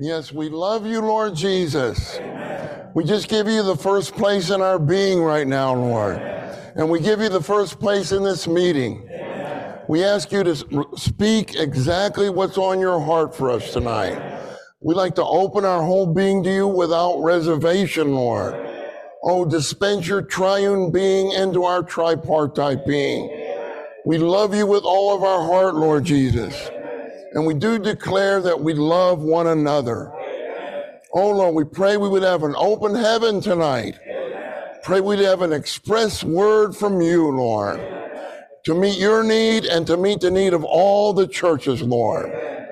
Yes, we love you, Lord Jesus. Amen. We just give you the first place in our being right now, Lord. Amen. And we give you the first place in this meeting. Amen. We ask you to speak exactly what's on your heart for us tonight. Amen. We'd like to open our whole being to you without reservation, Lord. Amen. Oh, dispense your triune being into our tripartite being. Amen. We love you with all of our heart, Lord Jesus. Amen. And we do declare that we love one another. Amen. Oh, Lord, we pray we would have an open heaven tonight. Amen. Pray we'd have an express word from you, Lord, to meet your need and to meet the need of all the churches, Lord. Amen.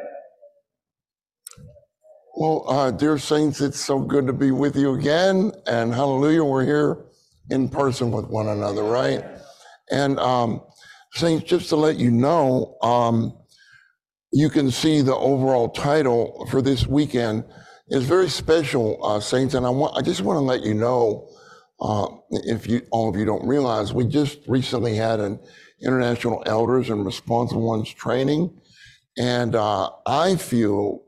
Well, dear saints, it's so good to be with you again. And hallelujah, we're here in person with one another, right? And saints, just to let you know, you can see the overall title for this weekend is very special, saints. And I just want to let you know, if all of you don't realize, we just recently had an International Elders and Responsible Ones training, and I feel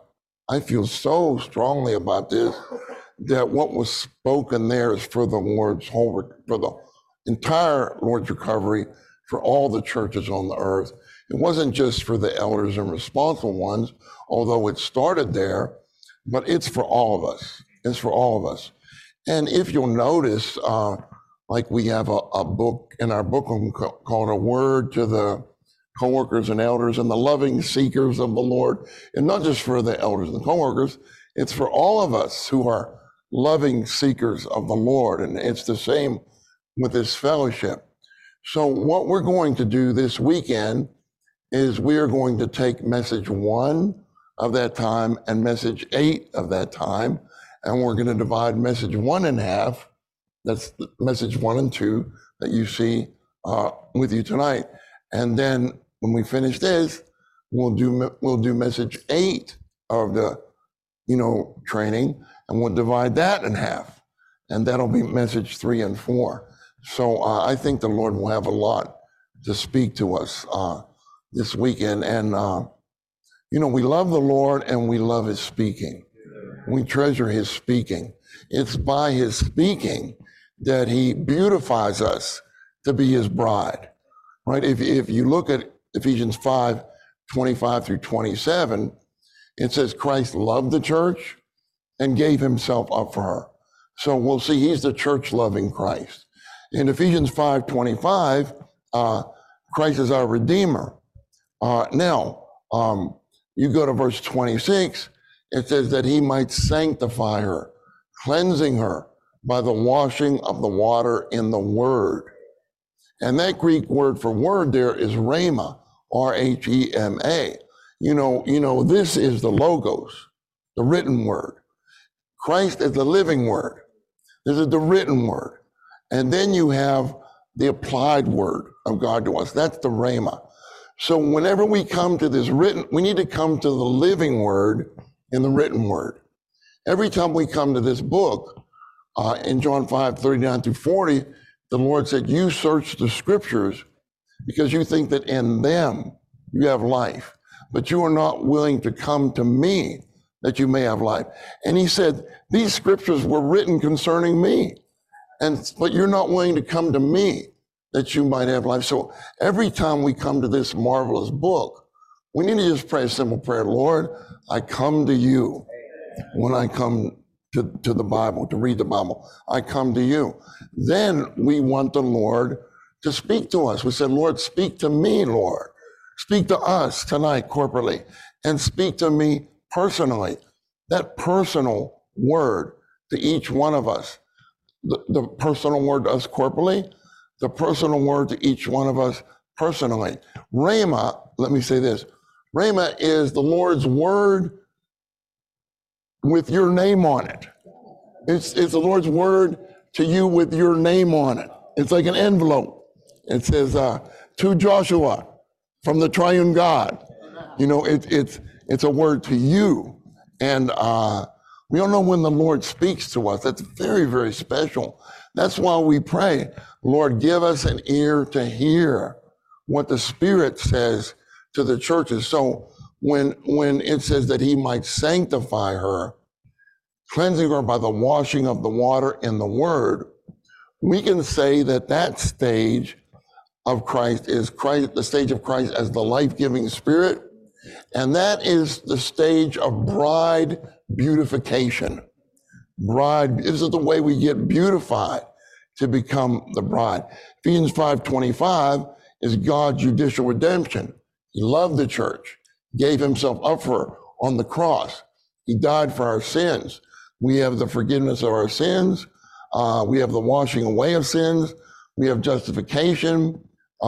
so strongly about this that what was spoken there is for the Lord's for the entire Lord's recovery for all the churches on the earth. It wasn't just for the elders and responsible ones, although it started there, but it's for all of us. It's for all of us. And if you'll notice, like we have a book in our book called A Word to the Co-workers and Elders and the Loving Seekers of the Lord. And not just for the elders and the co-workers, it's for all of us who are loving seekers of the Lord. And it's the same with this fellowship. So what we're going to do this weekend is we are going to take message 1 of that time and message 8 of that time, and we're going to divide message 1 in half. That's message 1 and 2 that you see with you tonight. And then when we finish this, we'll do message 8 of the training, and we'll divide that in half, and that'll be message 3 and 4. So I think the Lord will have a lot to speak to us this weekend. And, we love the Lord and we love his speaking. We treasure his speaking. It's by his speaking that he beautifies us to be his bride, right? If you look at Ephesians 5:25 through 27, it says Christ loved the church and gave himself up for her. So we'll see he's the church-loving Christ. In Ephesians 5:25, Christ is our Redeemer. Now, you go to verse 26, it says that he might sanctify her, cleansing her by the washing of the water in the word. And that Greek word for word there is rhema, R-H-E-M-A. This is the logos, the written word. Christ is the living word. This is the written word. And then you have the applied word of God to us. That's the rhema. So whenever we come to this written, we need to come to the living word in the written word. Every time we come to this book, in John 5:39 through 40, the Lord said, you search the scriptures because you think that in them you have life, but you are not willing to come to me that you may have life. And he said, these scriptures were written concerning me, but you're not willing to come to me that you might have life. So every time we come to this marvelous book, we need to just pray a simple prayer. Lord, I come to you when I come to the Bible, to read the Bible. I come to you. Then we want the Lord to speak to us. We said, Lord, speak to me, Lord. Speak to us tonight corporately, and speak to me personally. That personal word to each one of us. The personal word to us corporately, the personal word to each one of us personally. Rhema, let me say this. Rhema is the Lord's word with your name on it. It's the Lord's word to you with your name on it. It's like an envelope. It says, to Joshua from the triune God. It's a word to you. And we don't know when the Lord speaks to us. That's very, very special. That's why we pray, Lord, give us an ear to hear what the Spirit says to the churches. So when it says that he might sanctify her, cleansing her by the washing of the water in the word, we can say that that stage of Christ is Christ, the stage of Christ as the life-giving spirit. And that is the stage of bride beautification. Bride, this is the way we get beautified to become the bride. Ephesians 5:25 is God's judicial redemption. He loved the church, gave himself up for her on the cross. He died for our sins. We have the forgiveness of our sins. We have the washing away of sins. We have justification.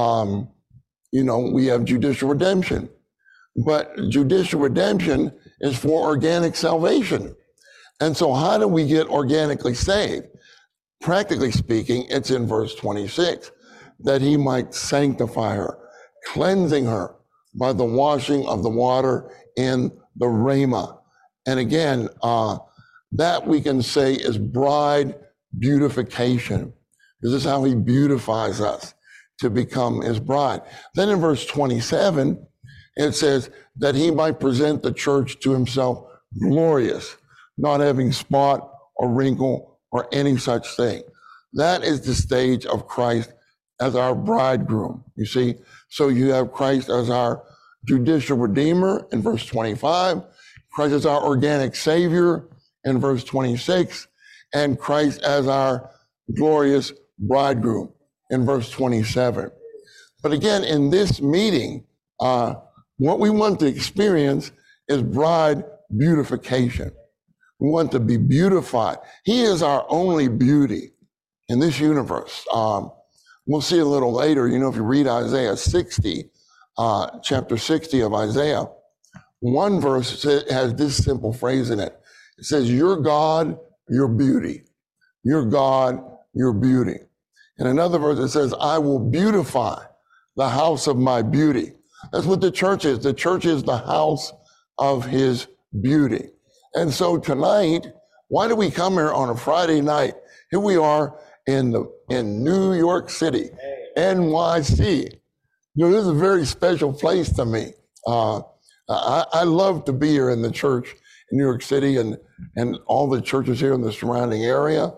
We have judicial redemption. But judicial redemption is for organic salvation. And so how do we get organically saved? Practically speaking, it's in verse 26, that he might sanctify her, cleansing her by the washing of the water in the rhema. And again, that we can say is bride beautification. This is how he beautifies us to become his bride. Then in verse 27, it says that he might present the church to himself glorious, not having spot or wrinkle or any such thing. That is the stage of Christ as our bridegroom, you see. So you have Christ as our judicial redeemer in verse 25, Christ as our organic savior in verse 26, and Christ as our glorious bridegroom in verse 27. But again, in this meeting, what we want to experience is bride beautification. We want to be beautified. He is our only beauty in this universe. We'll see a little later, if you read Isaiah 60, chapter 60 of Isaiah, one verse has this simple phrase in it. It says, "Your God, your beauty. Your God, your beauty." In another verse, it says, "I will beautify the house of my beauty." That's what the church is. The church is the house of his beauty. And so tonight, why do we come here on a Friday night? Here we are in New York City, NYC. This is a very special place to me. I love to be here in the church in New York City and all the churches here in the surrounding area.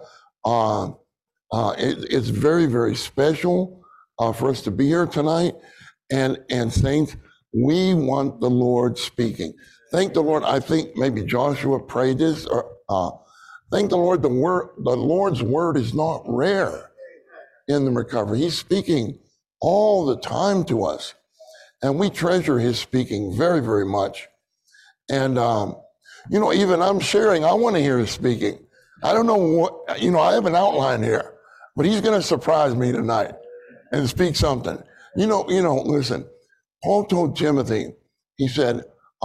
It's very, very special for us to be here tonight. And saints, we want the Lord speaking. Thank the Lord. I think maybe Joshua prayed this. Thank the Lord. The Lord's word is not rare in the recovery. He's speaking all the time to us, and we treasure his speaking very, very much. And even I'm sharing. I want to hear his speaking. I don't know what I have an outline here, but he's going to surprise me tonight and speak something. Listen, Paul told Timothy, he said,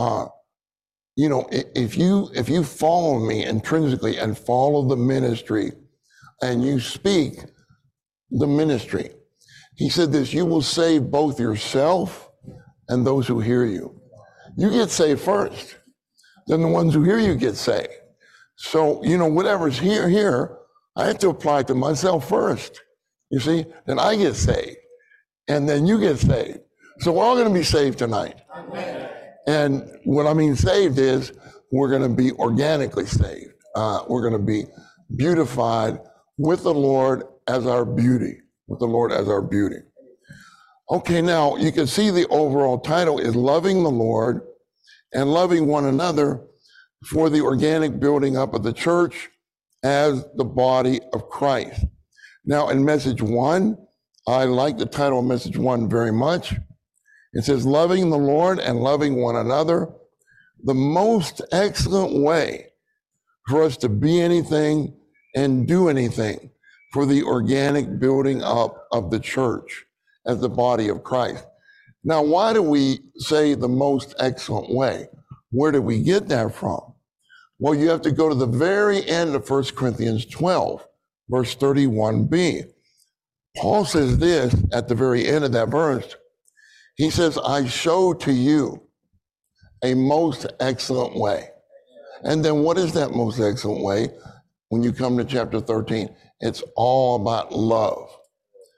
if you follow me intrinsically and follow the ministry and you speak the ministry, he said this, you will save both yourself and those who hear you. You get saved first, then the ones who hear you get saved. So, whatever's here, I have to apply it to myself first. You see, then I get saved. And then you get saved. So we're all going to be saved tonight. Amen. And what I mean saved is we're going to be organically saved. We're going to be beautified with the Lord as our beauty. With the Lord as our beauty. Okay, now you can see the overall title is Loving the Lord and Loving One Another for the organic building up of the church as the body of Christ. Now in message 1, I like the title of message 1 very much. It says, loving the Lord and loving one another, the most excellent way for us to be anything and do anything for the organic building up of the church as the body of Christ. Now, why do we say the most excellent way? Where did we get that from? Well, you have to go to the very end of 1 Corinthians 12, verse 31b. Paul says this at the very end of that verse. He says, I show to you a most excellent way. And then what is that most excellent way? When you come to chapter 13, it's all about love.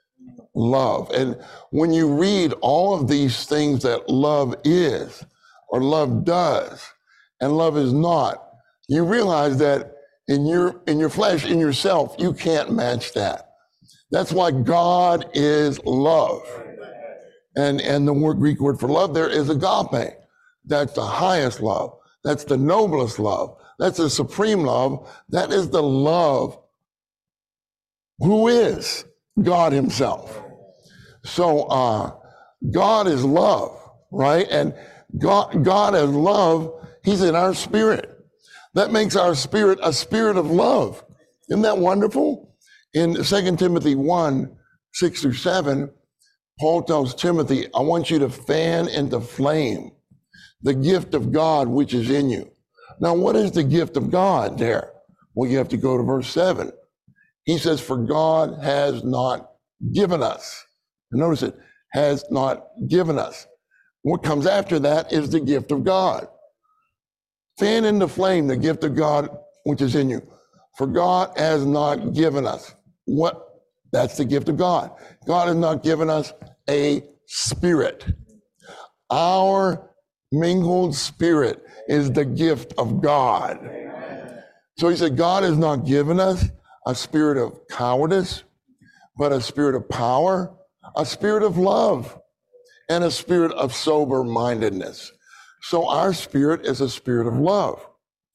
Love. And when you read all of these things that love is, or love does, and love is not, you realize that in your flesh, in yourself, you can't match that. That's why God is love. And the Greek word for love there is agape. That's the highest love. That's the noblest love. That's the supreme love. That is the love who is God himself. So God is love, right? And God as love, he's in our spirit. That makes our spirit a spirit of love. Isn't that wonderful? In 2 Timothy 1, 6-7, Paul tells Timothy, I want you to fan into flame the gift of God which is in you. Now, what is the gift of God there? Well, you have to go to verse 7. He says, for God has not given us. Notice it, has not given us. What comes after that is the gift of God. Fan into flame the gift of God which is in you. For God has not given us. What? That's the gift of God. God has not given us a spirit. Our mingled spirit is the gift of God. So he said, God has not given us a spirit of cowardice, but a spirit of power, a spirit of love, and a spirit of sober-mindedness. So our spirit is a spirit of love.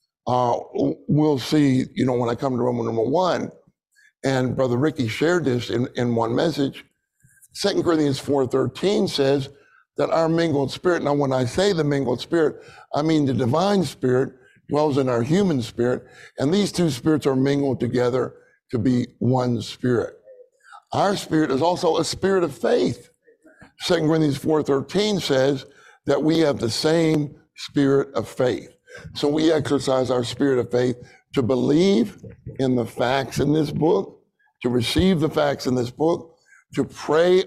We'll see, when I come to Roman number 1, and Brother Ricky shared this in one message, 2 Corinthians 4:13 says that our mingled spirit, now when I say the mingled spirit, I mean the divine spirit dwells in our human spirit, and these two spirits are mingled together to be one spirit. Our spirit is also a spirit of faith. 2 Corinthians 4:13 says that we have the same spirit of faith. So we exercise our spirit of faith to believe in the facts in this book, to receive the facts in this book, to pray,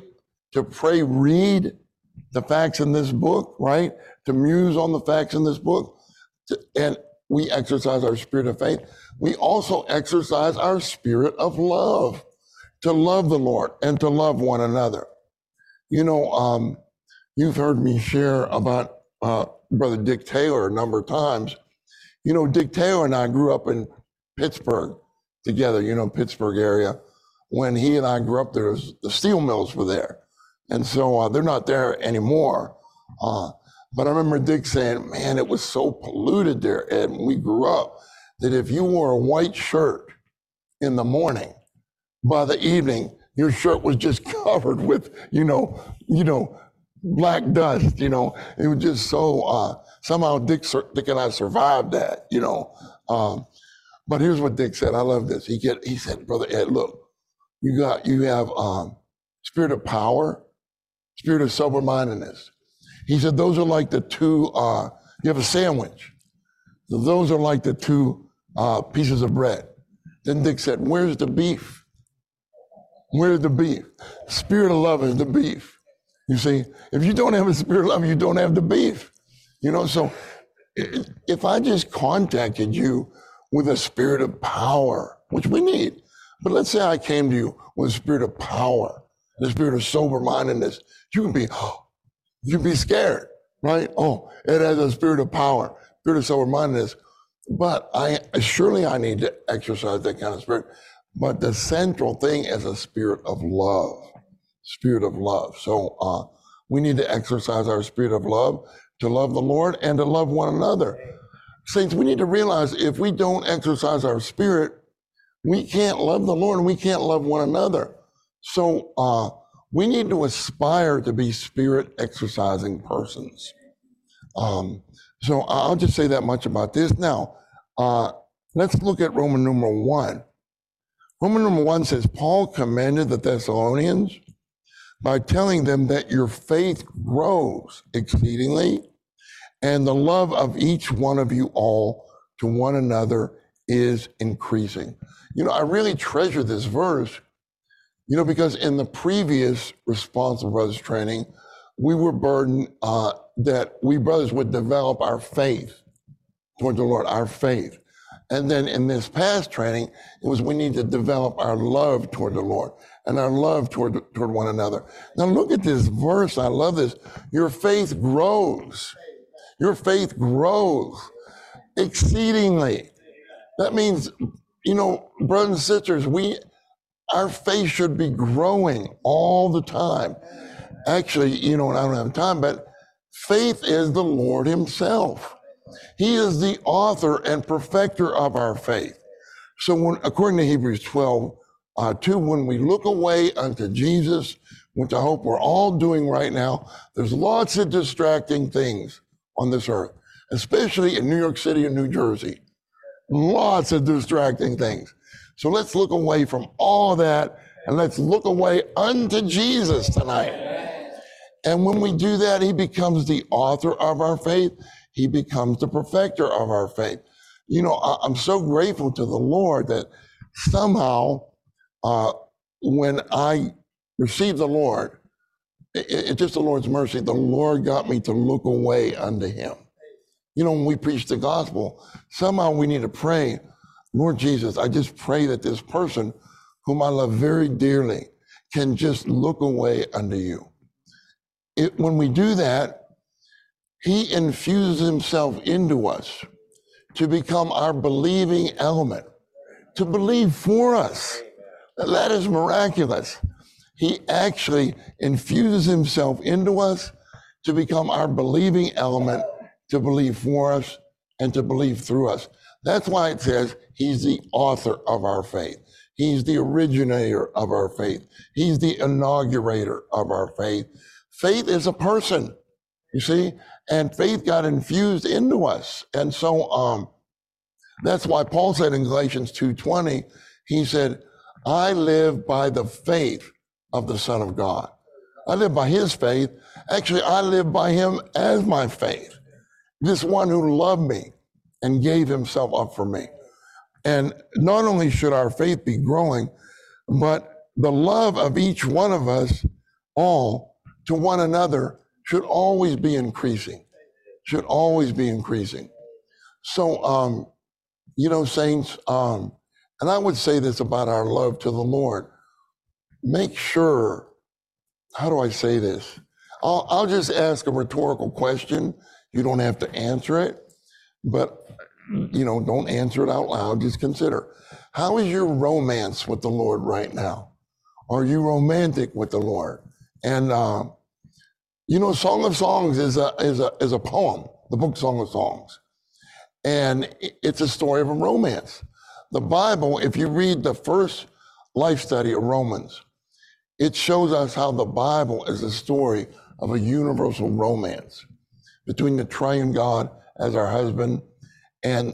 read the facts in this book, right? To muse on the facts in this book. And we exercise our spirit of faith. We also exercise our spirit of love, to love the Lord and to love one another. You've heard me share about Brother Dick Taylor a number of times. Dick Taylor and I grew up in Pittsburgh together, Pittsburgh area. When he and I grew up there, the steel mills were there. And so they're not there anymore. But I remember Dick saying, man, it was so polluted there, Ed, when we grew up, that if you wore a white shirt in the morning, by the evening, your shirt was just covered with, black dust, It was just so, somehow Dick and I survived that, But here's what Dick said. I love this. He said, Brother Ed, look, you have spirit of power, spirit of sober-mindedness. He said, those are like the two, you have a sandwich. So those are like the two pieces of bread. Then Dick said, where's the beef? Where's the beef? Spirit of love is the beef. You see, if you don't have a spirit of love, you don't have the beef. So if I just contacted you with a spirit of power, which we need, but let's say I came to you with a spirit of power, the spirit of sober-mindedness, you'd be scared, right? Oh, it has a spirit of power, spirit of sober-mindedness. But I need to exercise that kind of spirit. But the central thing is a spirit of love, spirit of love. So we need to exercise our spirit of love to love the Lord and to love one another. Saints, we need to realize if we don't exercise our spirit, we can't love the Lord and we can't love one another. So we need to aspire to be spirit exercising persons. So I'll just say that much about this. Now, let's look at Roman numeral 1. Roman numeral 1 says, Paul commended the Thessalonians by telling them that your faith grows exceedingly and the love of each one of you all to one another is increasing. I really treasure this verse, because in the previous Responsible Brothers training, we were burdened that we brothers would develop our faith toward the Lord, our faith. And then in this past training, it was we need to develop our love toward the Lord and our love toward one another. Now look at this verse. I love this. Your faith grows. Your faith grows exceedingly. That means, brothers and sisters, our faith should be growing all the time. Actually, and I don't have time, but faith is the Lord himself. He is the author and perfecter of our faith. So according to Hebrews 12, 2, when we look away unto Jesus, which I hope we're all doing right now, there's lots of distracting things on this earth, especially in New York City and New Jersey. Lots of distracting things. So let's look away from all that and let's look away unto Jesus tonight. And when we do that, he becomes the author of our faith. He becomes the perfecter of our faith. I'm so grateful to the Lord that somehow when I received the Lord, it's just the Lord's mercy, the Lord got me to look away unto him. When we preach the gospel, somehow we need to pray, Lord Jesus, I just pray that this person whom I love very dearly can just look away unto you. When we do that, he infuses himself into us to become our believing element, to believe for us. That is miraculous. He actually infuses himself into us to become our believing element, to believe for us and to believe through us. That's why it says he's the author of our faith. He's the originator of our faith. He's the inaugurator of our faith. Faith is a person, you see, and faith got infused into us. And so that's why Paul said in Galatians 2:20, he said, I live by the faith of the Son of God. I live by his faith. Actually, I live by him as my faith. This one who loved me and gave himself up for me. And not only should our faith be growing, but the love of each one of us all to one another should always be increasing, should always be increasing. So, saints, and I would say this about our love to the Lord. Make sure, how do I say this? I'll just ask a rhetorical question. You don't have to answer it, but, don't answer it out loud. Just consider, how is your romance with the Lord right now? Are you romantic with the Lord? And, Song of Songs is a poem, the book Song of Songs. And it's a story of a romance. The Bible, if you read the first life study of Romans, it shows us how the Bible is a story of a universal romance between the triune God as our husband and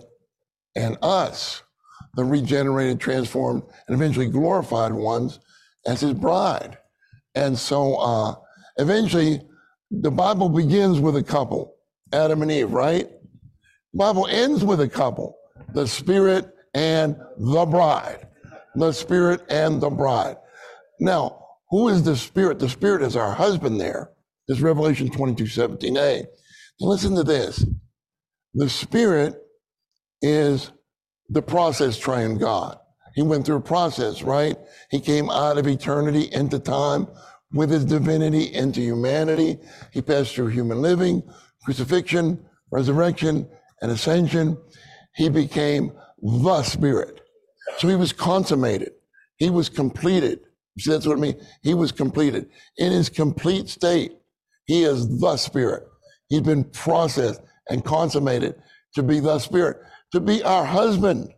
us, the regenerated, transformed, and eventually glorified ones as his bride. And so eventually the Bible begins with a couple, Adam and Eve, right? The Bible ends with a couple, the Spirit and the bride. The Spirit and the bride. Now, who is the Spirit? The Spirit is our husband there. This Revelation 22:17a. Listen to this. The Spirit is the process triune God. He went through a process, right? He came out of eternity into time with his divinity into humanity. He passed through human living, crucifixion, resurrection, and ascension. He became the Spirit. So he was consummated. He was completed. See, that's what I mean. He was completed. In his complete state, he is the Spirit. He's been processed and consummated to be the Spirit, to be our husband.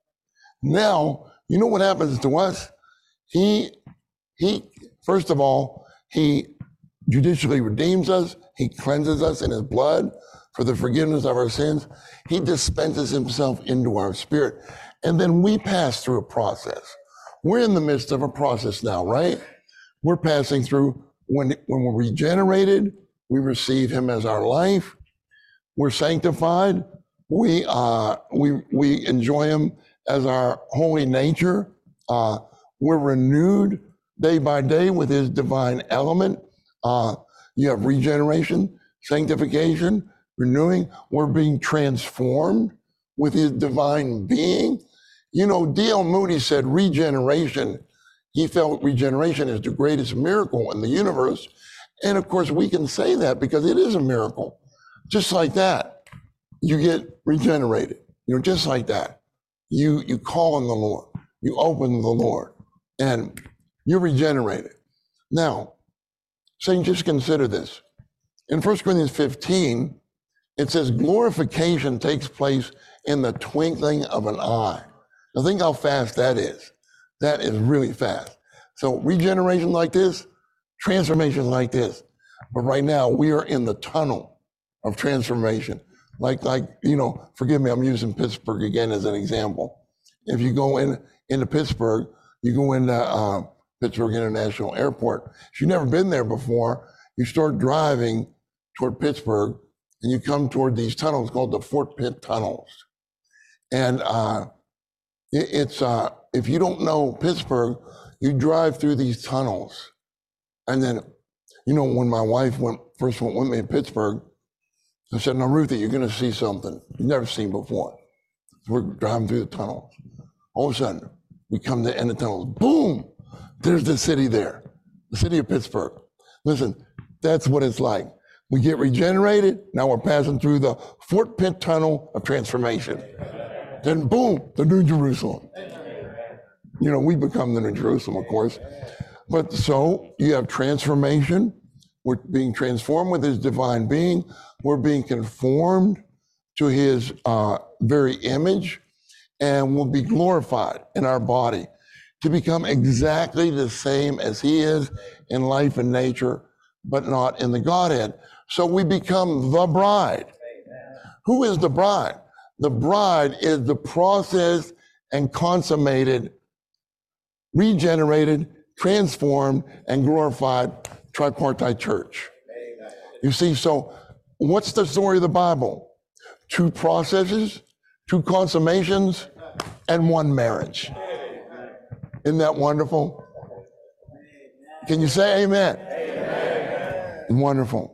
Now, you know what happens to us? He first of all, he judicially redeems us. He cleanses us in his blood for the forgiveness of our sins. He dispenses himself into our spirit. And then we pass through a process. We're in the midst of a process now, right? We're passing through when we're regenerated, we receive him as our life. We're sanctified. We enjoy him as our holy nature. We're renewed day by day with his divine element. You have regeneration, sanctification, renewing. We're being transformed with his divine being. D.L. Moody said regeneration, he felt regeneration is the greatest miracle in the universe. And of course, we can say that because it is a miracle. Just like that, you get regenerated. Just like that. You call on the Lord. You open the Lord, and you're regenerated. Now, Saint, just consider this. In 1 Corinthians 15, it says glorification takes place in the twinkling of an eye. Now think how fast that is. That is really fast. So regeneration like this, transformation like this. But right now we are in the tunnel of transformation. Like forgive me, I'm using Pittsburgh again as an example. If you go into Pittsburgh, you go into Pittsburgh International Airport. If you've never been there before, you start driving toward Pittsburgh and you come toward these tunnels called the Fort Pitt tunnels. And it's if you don't know Pittsburgh, you drive through these tunnels. And then, when my wife first went with me to Pittsburgh, I said, "Now, Ruthie, you're going to see something you've never seen before." So we're driving through the tunnels. All of a sudden, we come to the end of the tunnels. Boom! There's the city there, the city of Pittsburgh. Listen, that's what it's like. We get regenerated. Now we're passing through the Fort Pitt tunnel of transformation. Then boom, the New Jerusalem. We become the New Jerusalem, of course. But so you have transformation. We're being transformed with his divine being. We're being conformed to his very image, and we'll be glorified in our body to become exactly the same as he is in life and nature, but not in the Godhead. So we become the bride. Who is the bride? The bride is the processed and consummated, regenerated, transformed, and glorified tripartite church. You see, so what's the story of the Bible? 2 processes, 2 consummations, and 1 marriage. Isn't that wonderful? Can you say amen? Amen. Wonderful.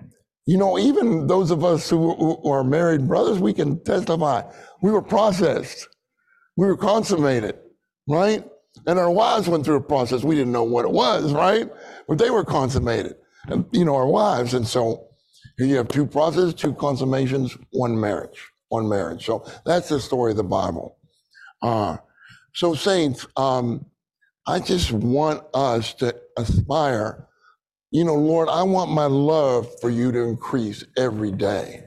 Even those of us who are married brothers, we can testify. We were processed. We were consummated, right? And our wives went through a process. We didn't know what it was, right? But they were consummated, and, our wives. And so here you have 2 processes, 2 consummations, 1 marriage. So that's the story of the Bible. So saints, I just want us to aspire, Lord, I want my love for you to increase every day.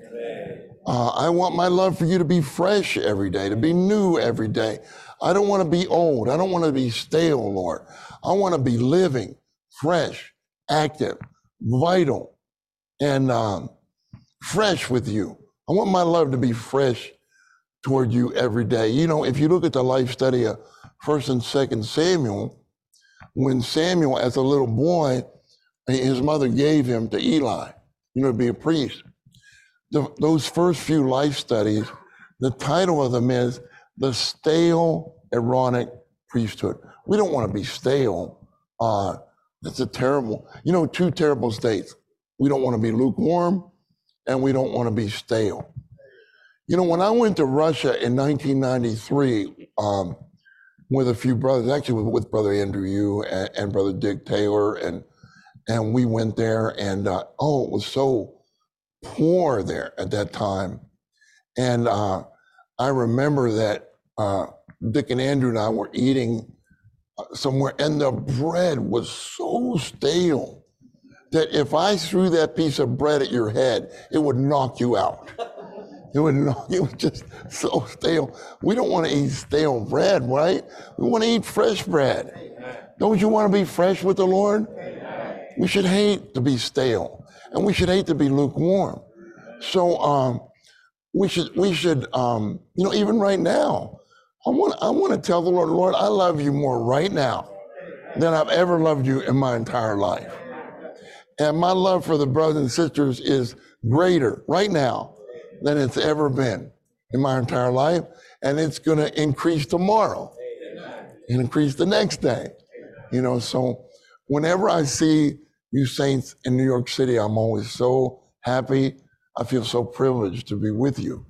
I want my love for you to be fresh every day, to be new every day. I don't want to be old. I don't want to be stale, Lord. I want to be living, fresh, active, vital, and fresh with you. I want my love to be fresh toward you every day. If you look at the life study of 1 and 2 Samuel, when Samuel, as a little boy, his mother gave him to Eli, to be a priest. Those first few life studies, the title of them is The Stale Aaronic Priesthood. We don't want to be stale. That's a terrible, 2 terrible states. We don't want to be lukewarm, and we don't want to be stale. When I went to Russia in 1993 with a few brothers, actually with Brother Andrew Yu and Brother Dick Taylor, and we went there, and it was so poor there at that time. And I remember that Dick and Andrew and I were eating somewhere, and the bread was so stale that if I threw that piece of bread at your head, it would knock you out. It was just so stale. We don't want to eat stale bread, right? We want to eat fresh bread. Don't you want to be fresh with the Lord? We should hate to be stale, and we should hate to be lukewarm. So we should even right now, I want to tell the Lord, I love you more right now than I've ever loved you in my entire life. And my love for the brothers and sisters is greater right now than it's ever been in my entire life. And it's going to increase tomorrow and increase the next day. So whenever I see you saints in New York City, I'm always so happy. I feel so privileged to be with you.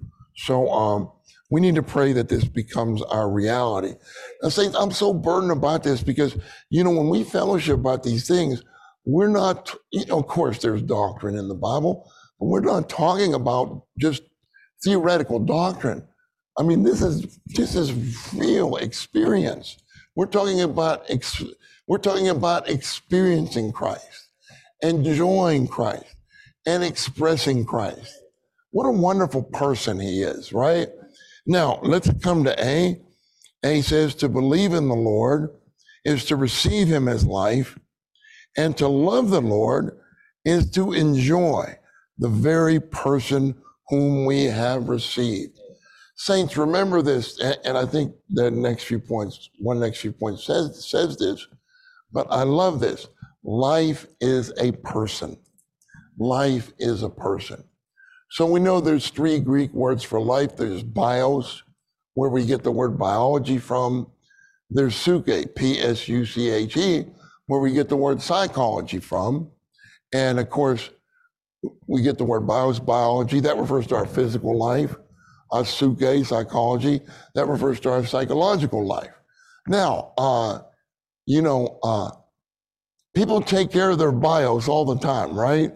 So we need to pray that this becomes our reality. Now, saints, I'm so burdened about this because, when we fellowship about these things, we're not, of course, there's doctrine in the Bible, We're not talking about just theoretical doctrine. I mean, this is real experience. We're talking about experiencing Christ, enjoying Christ, and expressing Christ. What a wonderful person he is, right? Now, let's come to A. A says to believe in the Lord is to receive him as life, and to love the Lord is to enjoy the very person whom we have received. Saints, remember this, and I think the next few points says this, but I love this. Life is a person. Life is a person. So we know there's 3 Greek words for life. There's bios, where we get the word biology from. There's suche, P-S-U-C-H-E, where we get the word psychology from. And of course, we get the word biology. That refers to our physical life. Suche, psychology, that refers to our psychological life. Now, people take care of their bios all the time, right?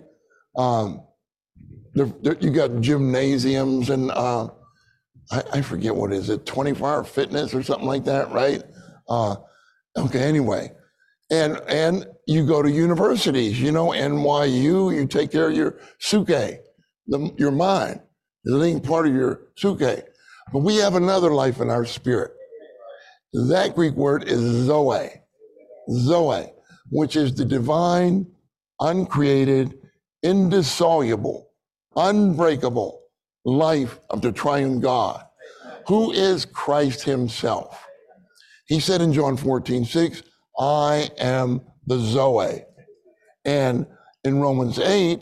You got gymnasiums and I forget what is it, 24-hour fitness or something like that, right? Okay, anyway. And you go to universities, NYU, you take care of your suche, your mind. It ain't part of your suche. But we have another life in our spirit. That Greek word is zoe, which is the divine, uncreated, indissoluble, unbreakable life of the triune God, who is Christ himself. He said in John 14:6, I am the Zoe. And in Romans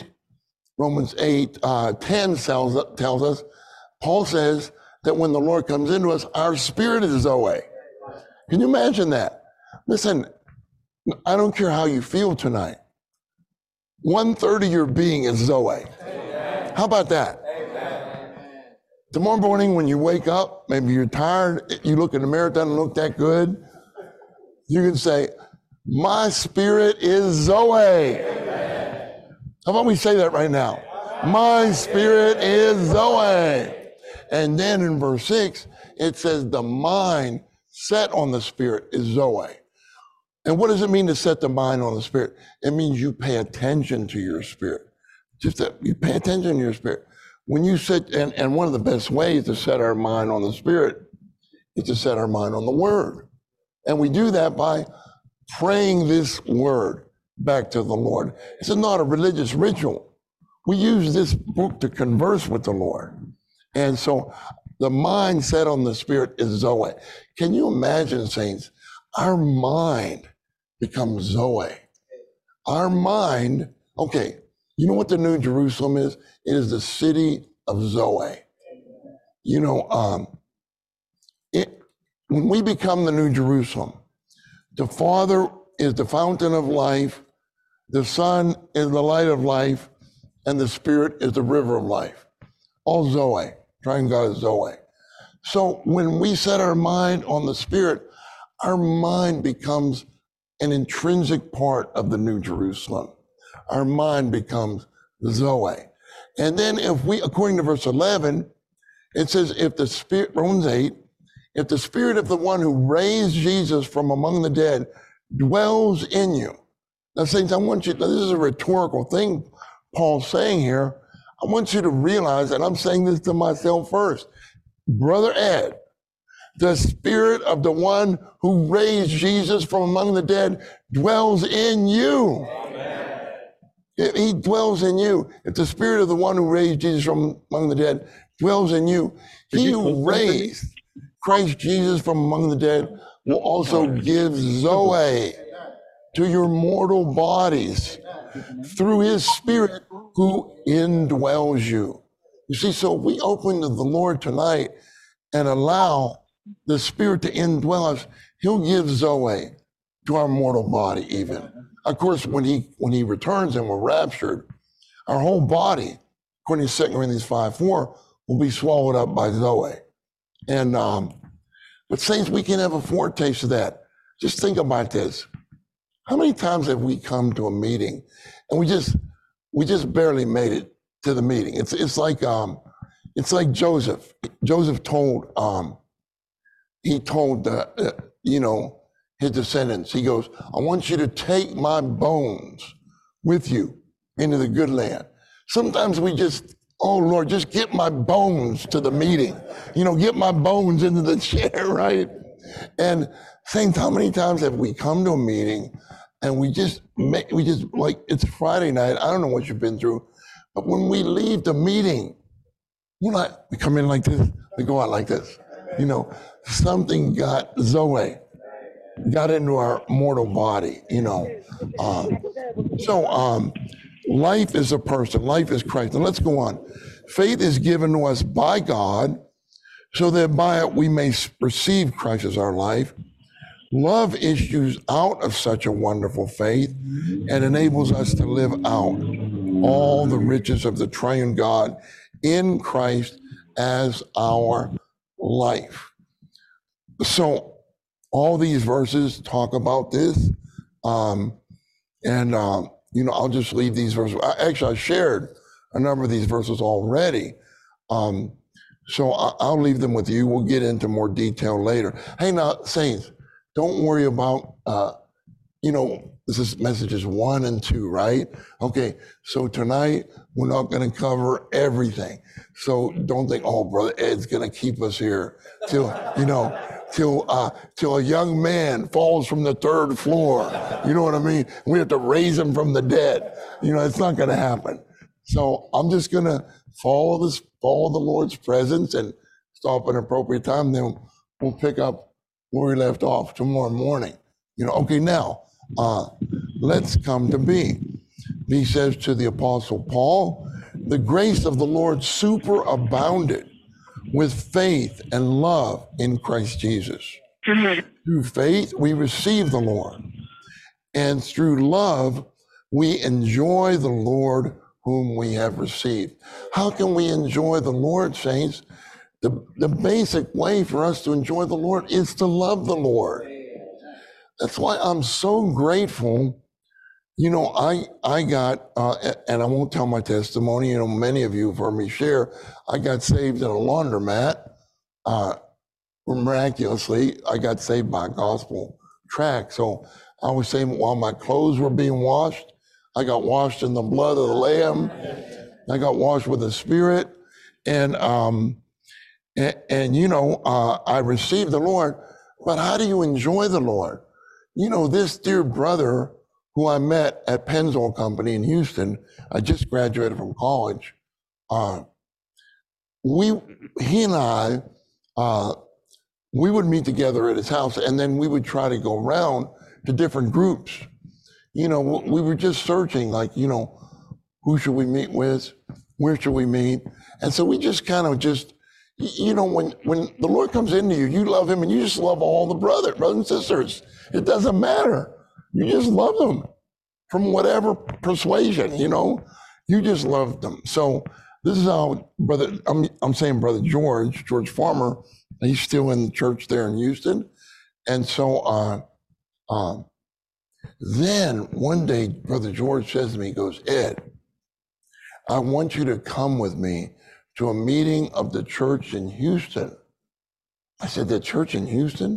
8:10 tells us, Paul says that when the Lord comes into us, our spirit is Zoe. Can you imagine that? Listen, I don't care how you feel tonight. 1/3 of your being is Zoe. Amen. How about that? Amen. Tomorrow morning when you wake up, maybe you're tired, you look in the mirror, it doesn't look that good. You can say, my spirit is Zoe. Amen. How about we say that right now? My spirit is Zoe. And then in verse 6, it says the mind set on the spirit is Zoe. And what does it mean to set the mind on the spirit? It means you pay attention to your spirit. Just that you pay attention to your spirit. When you set, and one of the best ways to set our mind on the spirit is to set our mind on the word. And we do that by praying this word back to the Lord. It's not a religious ritual. We use this book to converse with the Lord. And so the mind set on the spirit is Zoe. Can you imagine, saints, our mind becomes Zoe. Our mind, okay, you know what the New Jerusalem is? It is the city of Zoe. When we become the New Jerusalem, the Father is the fountain of life, the Son is the light of life, and the Spirit is the river of life. All Zoe, triune God is Zoe. So when we set our mind on the Spirit, our mind becomes an intrinsic part of the New Jerusalem. Our mind becomes Zoe. And then if we, according to verse 11, it says, if the Spirit, Romans 8, if the Spirit of the one who raised Jesus from among the dead dwells in you. Now, saints, I want you, this is a rhetorical thing Paul's saying here. I want you to realize, and I'm saying this to myself first, Brother Ed, the Spirit of the one who raised Jesus from among the dead dwells in you. Amen. He dwells in you. If the Spirit of the one who raised Jesus from among the dead dwells in you, he who raised Christ Jesus from among the dead will also give Zoe to your mortal bodies through his Spirit who indwells you. You see, so we open to the Lord tonight and allow the Spirit to indwell us. He'll give Zoe to our mortal body even. Of course, when he returns and we're raptured, our whole body, according to 2 Corinthians 5:4, will be swallowed up by Zoe. And but saints, we can have a foretaste of that. Just think about this. How many times have we come to a meeting and we just barely made it to the meeting. It's like Joseph. Joseph told he told his descendants. He goes, I want you to take my bones with you into the good land. Sometimes we just, oh Lord, just get my bones to the meeting. Get my bones into the chair, right? And saints, how many times have we come to a meeting and we just like, it's Friday night. I don't know what you've been through, but when we leave the meeting, we come in like this, we go out like this. Something got into our mortal body, life is a person, life is Christ. And let's go on. Faith is given to us by God so that by it we may receive Christ as our life. Love issues out of such a wonderful faith and enables us to live out all the riches of the triune God in Christ as our life. So all these verses talk about this. I'll just leave these verses. I shared a number of these verses already. So I'll leave them with you. We'll get into more detail later. Hey, now, saints, don't worry about, this is messages 1 and 2, right? Okay, so tonight we're not going to cover everything. So don't think, oh, Brother Ed's going to keep us here till a young man falls from the 3rd floor. You know what I mean? We have to raise him from the dead. It's not going to happen. So I'm just going to follow the Lord's presence and stop at an appropriate time. Then we'll pick up where we left off tomorrow morning. Okay, now let's come to B. B says to the Apostle Paul, the grace of the Lord superabounded with faith and love in Christ Jesus. Through faith, we receive the Lord. And through love, we enjoy the Lord whom we have received. How can we enjoy the Lord, saints? The basic way for us to enjoy the Lord is to love the Lord. That's why I'm so grateful. I got, and I won't tell my testimony, many of you have heard me share, I got saved in a laundromat. Miraculously, I got saved by a gospel tract. So I was saying while my clothes were being washed, I got washed in the blood of the Lamb. I got washed with the Spirit. And I received the Lord. But how do you enjoy the Lord? This dear brother who I met at Pennzoil Company in Houston, I just graduated from college. He and I, we would meet together at his house, and then we would try to go around to different groups. We were just searching, who should we meet with? Where should we meet? And so we just kind of when the Lord comes into you, you love him and you just love all the brothers and sisters. It doesn't matter. You just love them from whatever persuasion, you just love them. So this is how I'm saying Brother George Farmer, he's still in the church there in Houston. And so then one day, Brother George says to me, he goes, Ed, I want you to come with me to a meeting of the church in Houston. I said, the church in Houston?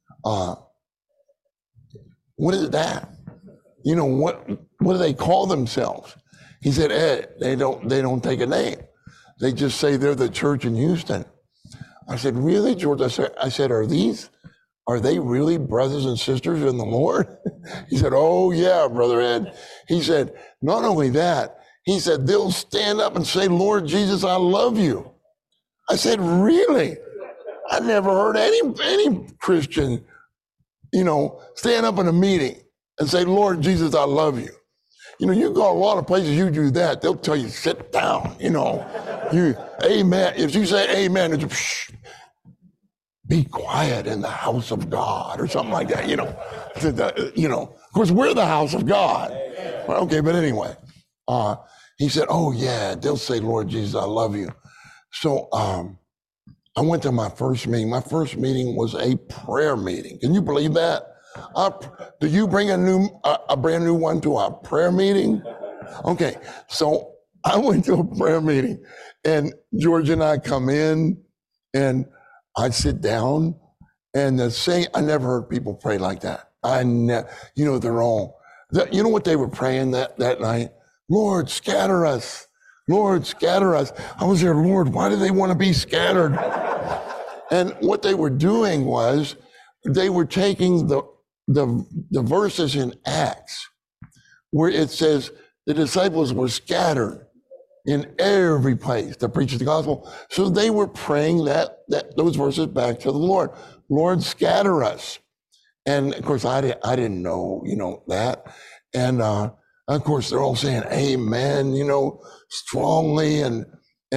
What is that? What do they call themselves? He said, Ed, they don't take a name. They just say they're the church in Houston. I said, really, George? I said, are they really brothers and sisters in the Lord? He said, oh yeah, Brother Ed. He said, not only that, he said, they'll stand up and say, Lord Jesus, I love you. I said, really? I never heard any Christian, stand up in a meeting and say, Lord Jesus, I love you. You go a lot of places, you do that, they'll tell you, sit down, amen. If you say amen, it's be quiet in the house of God or something like that, Of course, we're the house of God. Well, okay, but anyway, he said, oh yeah, they'll say, Lord Jesus, I love you. So I went to my first meeting. My first meeting was a prayer meeting. Can you believe that? Do you bring a brand new one to our prayer meeting? Okay, so I went to a prayer meeting, and George and I come in, and I sit down, and I never heard people pray like that. They're all, you know what they were praying that night? Lord, scatter us. Lord, scatter us. I was there, Lord, why do they want to be scattered? And what they were doing was they were taking the verses in Acts where it says the disciples were scattered in every place to preach the gospel. So they were praying those verses back to the Lord. Lord, scatter us. And of course, I didn't know, that. And of course, they're all saying amen, strongly. And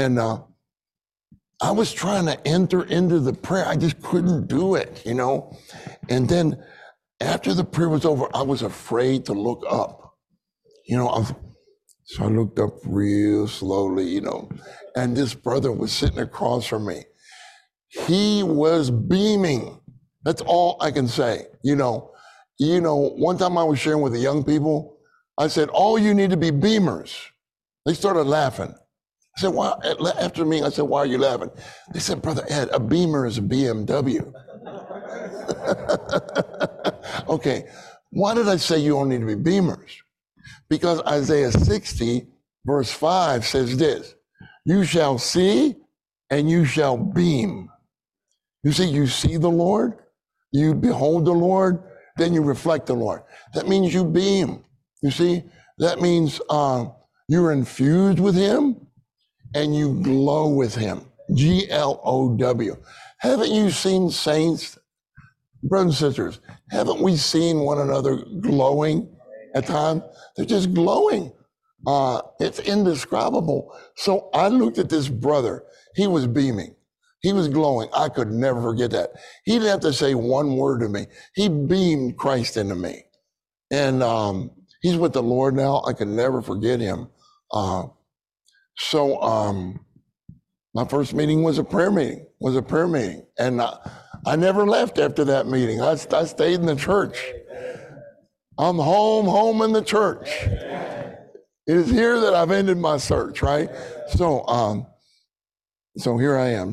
I was trying to enter into the prayer. I just couldn't do it, And then after the prayer was over, I was afraid to look up, So I looked up real slowly, and this brother was sitting across from me. He was beaming. That's all I can say. One time I was sharing with the young people, I said, all you need to be beamers. They started laughing. I said, why? After me, I said, why are you laughing? They said, Brother Ed, a beamer is a BMW. Okay, why did I say you only need to be beamers? Because Isaiah 60, verse 5 says this, you shall see and you shall beam. You see the Lord, you behold the Lord, then you reflect the Lord. That means you beam. You see, that means you're infused with him and you glow with him. Glow. Haven't you seen saints, brothers and sisters, haven't we seen one another glowing at times? They're just glowing. It's indescribable. So I looked at this brother. He was beaming. He was glowing. I could never forget that. He didn't have to say one word to me. He beamed Christ into me. And he's with the Lord now. I can never forget him. My first meeting was a prayer meeting. And I never left after that meeting. I stayed in the church. I'm home in the church. It is here that I've ended my search, right? So here I am.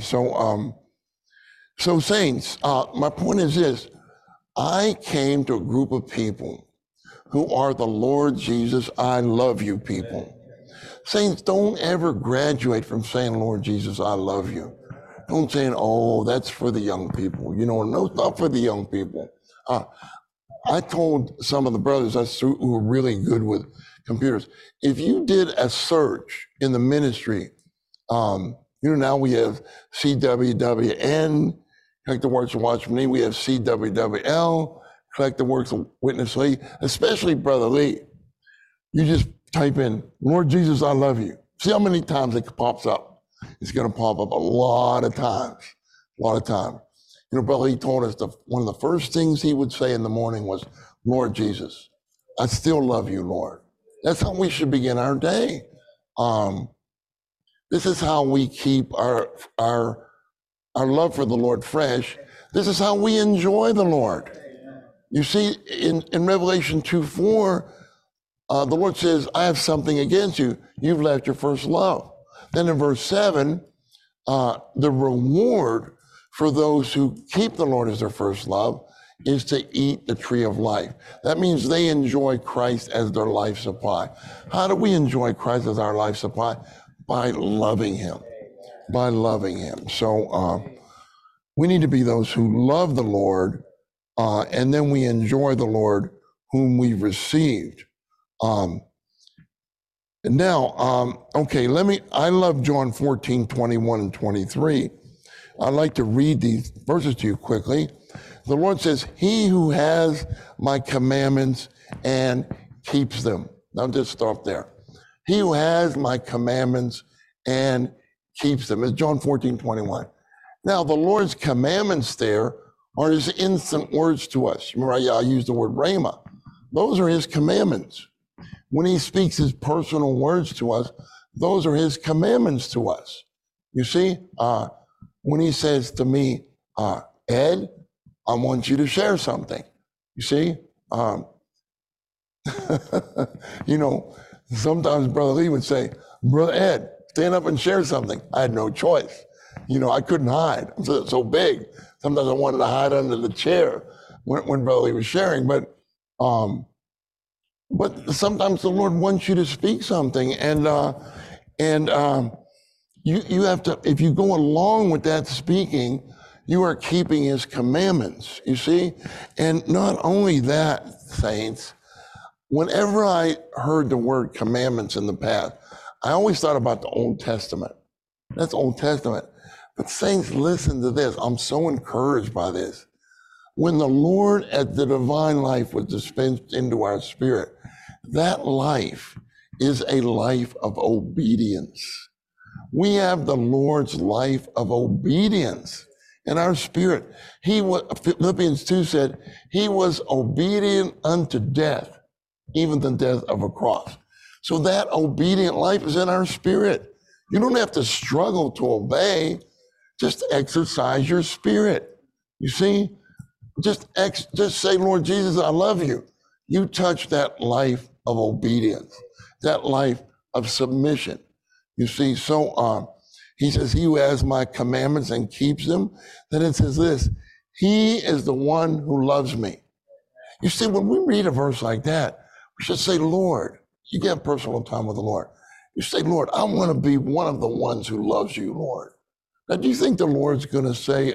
So saints, my point is this. I came to a group of people who are the Lord Jesus, I love you people. Saints, don't ever graduate from saying, Lord Jesus, I love you. Don't say, oh, that's for the young people. No, it's not for the young people. I told some of the brothers who were really good with computers, if you did a search in the ministry, now we have CWWN, Collect the Works of Watchman Nee. We have CWWL, Collect the Works of Witness Lee, especially Brother Lee. You just type in, Lord Jesus, I love you. See how many times it pops up. It's going to pop up a lot of times. Brother Lee told us one of the first things he would say in the morning was, Lord Jesus, I still love you, Lord. That's how we should begin our day. This is how we keep our love for the Lord fresh. This is how we enjoy the Lord. You see, in Revelation 2:4, the Lord says, I have something against you. You've left your first love. Then in verse 7, the reward for those who keep the Lord as their first love is to eat the tree of life. That means they enjoy Christ as their life supply. How do we enjoy Christ as our life supply? By loving him. So we need to be those who love the Lord, and then we enjoy the Lord whom we've received. I love John 14:21 and 23. I'd like to read these verses to you quickly. The Lord says, he who has my commandments and keeps them. Now just stop there. He who has my commandments and keeps them. It's John 14:21. Now the Lord's commandments there are his instant words to us. Remember I used the word rhema. Those are his commandments. When he speaks his personal words to us, those are his commandments to us. You see, when he says to me, Ed, I want you to share something. You see, sometimes Brother Lee would say, Brother Ed, stand up and share something. I had no choice. I couldn't hide. I'm so big. Sometimes I wanted to hide under the chair when Brother Lee was sharing. But sometimes the Lord wants you to speak something, and you have to. If you go along with that speaking, you are keeping His commandments. You see, and not only that, saints. Whenever I heard the word commandments in the past, I always thought about the Old Testament. That's Old Testament. But saints, listen to this. I'm so encouraged by this. When the Lord at the divine life was dispensed into our spirit, that life is a life of obedience. We have the Lord's life of obedience in our spirit. Philippians 2 said, He was obedient unto death, even the death of a cross. So that obedient life is in our spirit. You don't have to struggle to obey. Just exercise your spirit. You see, just say, Lord Jesus, I love you. You touch that life of obedience, that life of submission. You see, so he says, he who has my commandments and keeps them, then it says this, he is the one who loves me. You see, when we read a verse like that, we should say, Lord, you get personal time with the Lord. You say, Lord, I want to be one of the ones who loves you, Lord. Now, do you think the Lord's going to say,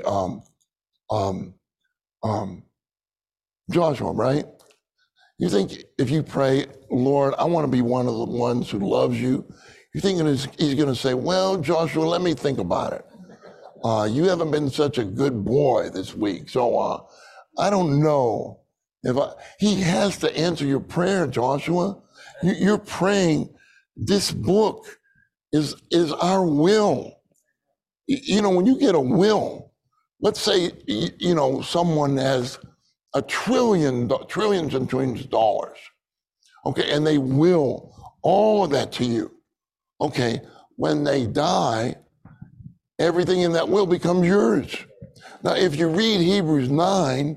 Joshua, right? You think if you pray, Lord, I want to be one of the ones who loves you, you think he's going to say, well, Joshua, let me think about it. You haven't been such a good boy this week, so I don't know. He has to answer your prayer, Joshua. You're praying. This book is our will. When you get a will, let's say, someone has trillions and trillions of dollars, okay, and they will all of that to you. Okay, when they die, everything in that will becomes yours. Now, if you read Hebrews 9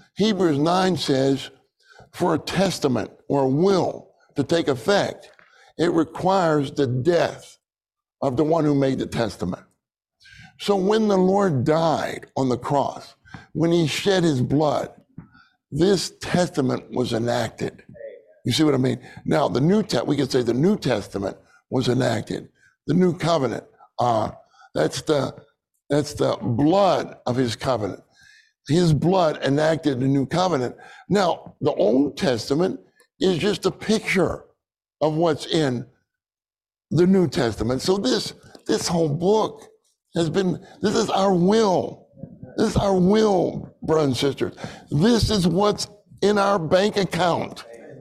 says, for a testament or a will to take effect, it requires the death of the one who made the testament. So when the Lord died on the cross, when he shed his blood, this testament was enacted. You see what I mean? Now, we could say the New Testament was enacted. The new covenant, that's the blood of his covenant. His blood enacted the new covenant. Now, the Old Testament is just a picture of what's in the New Testament. So this whole book this is our will. This is our will, brothers and sisters. This is what's in our bank account.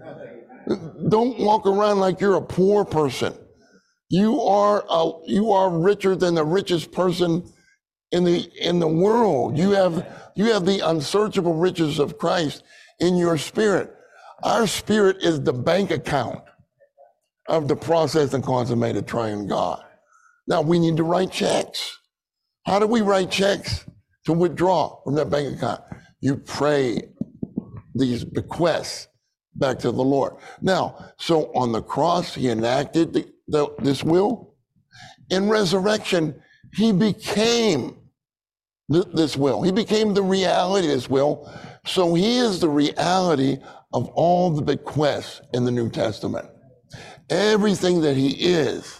Don't walk around like you're a poor person. You are richer than the richest person in the world. You have the unsearchable riches of Christ in your spirit. Our spirit is the bank account of the processed and consummated triune God. Now we need to write checks. How do we write checks to withdraw from that bank account? You pray these bequests back to the Lord. Now, so on the cross, he enacted this will. In resurrection, he became this will. He became the reality of this will. So he is the reality of all the bequests in the New Testament. Everything that he is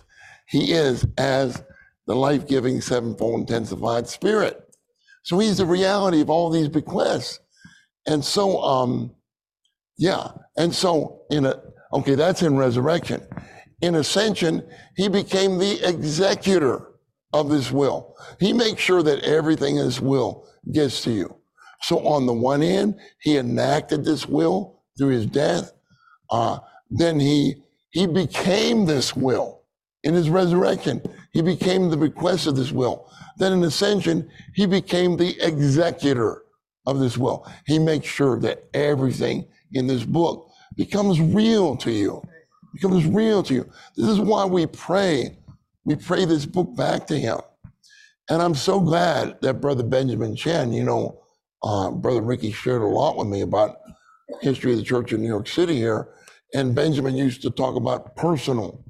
as the life-giving, sevenfold intensified spirit. So he's the reality of all these bequests. And so, that's in resurrection. In ascension, he became the executor of this will. He makes sure that everything in his will gets to you. So on the one hand, he enacted this will through his death. Then he became this will. In his resurrection, he became the bequest of this will. Then in ascension, he became the executor of this will. He makes sure that everything in this book becomes real to you. Becomes real to you. This is why we pray. We pray this book back to him. And I'm so glad that Brother Benjamin Chen, Brother Ricky shared a lot with me about history of the church in New York City here. And Benjamin used to talk about personal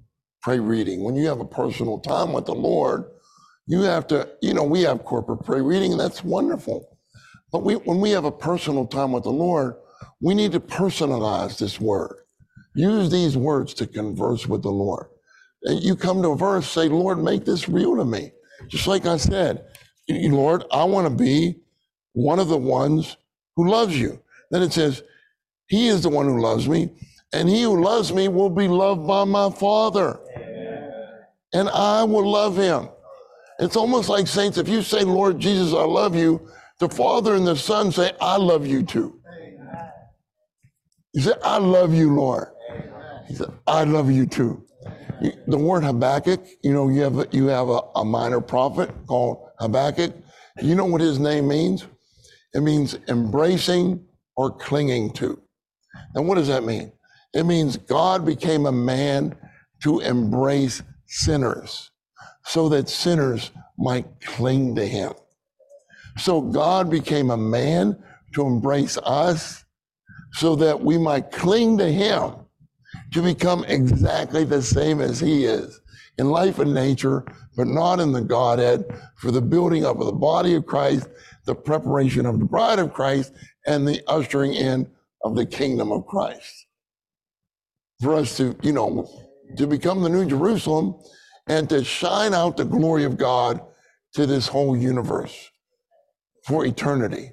prayer reading. When you have a personal time with the Lord, you have to, we have corporate prayer reading, and that's wonderful. But when we have a personal time with the Lord, we need to personalize this word. Use these words to converse with the Lord. And you come to a verse, say, Lord, make this real to me. Just like I said, Lord, I want to be one of the ones who loves you. Then it says, he is the one who loves me, and he who loves me will be loved by my Father. Amen. And I will love him. It's almost like, saints, if you say, Lord Jesus, I love you, the Father and the Son say, I love you too. Amen. You say, I love you, Lord. Amen. He said, I love you too. The word Habakkuk, you have a minor prophet called Habakkuk. You know what his name means? It means embracing or clinging to. And what does that mean? It means God became a man to embrace sinners so that sinners might cling to him. So God became a man to embrace us so that we might cling to him, to become exactly the same as he is in life and nature, but not in the Godhead, for the building up of the body of Christ, the preparation of the bride of Christ, and the ushering in of the kingdom of Christ. For us to become the New Jerusalem and to shine out the glory of God to this whole universe for eternity.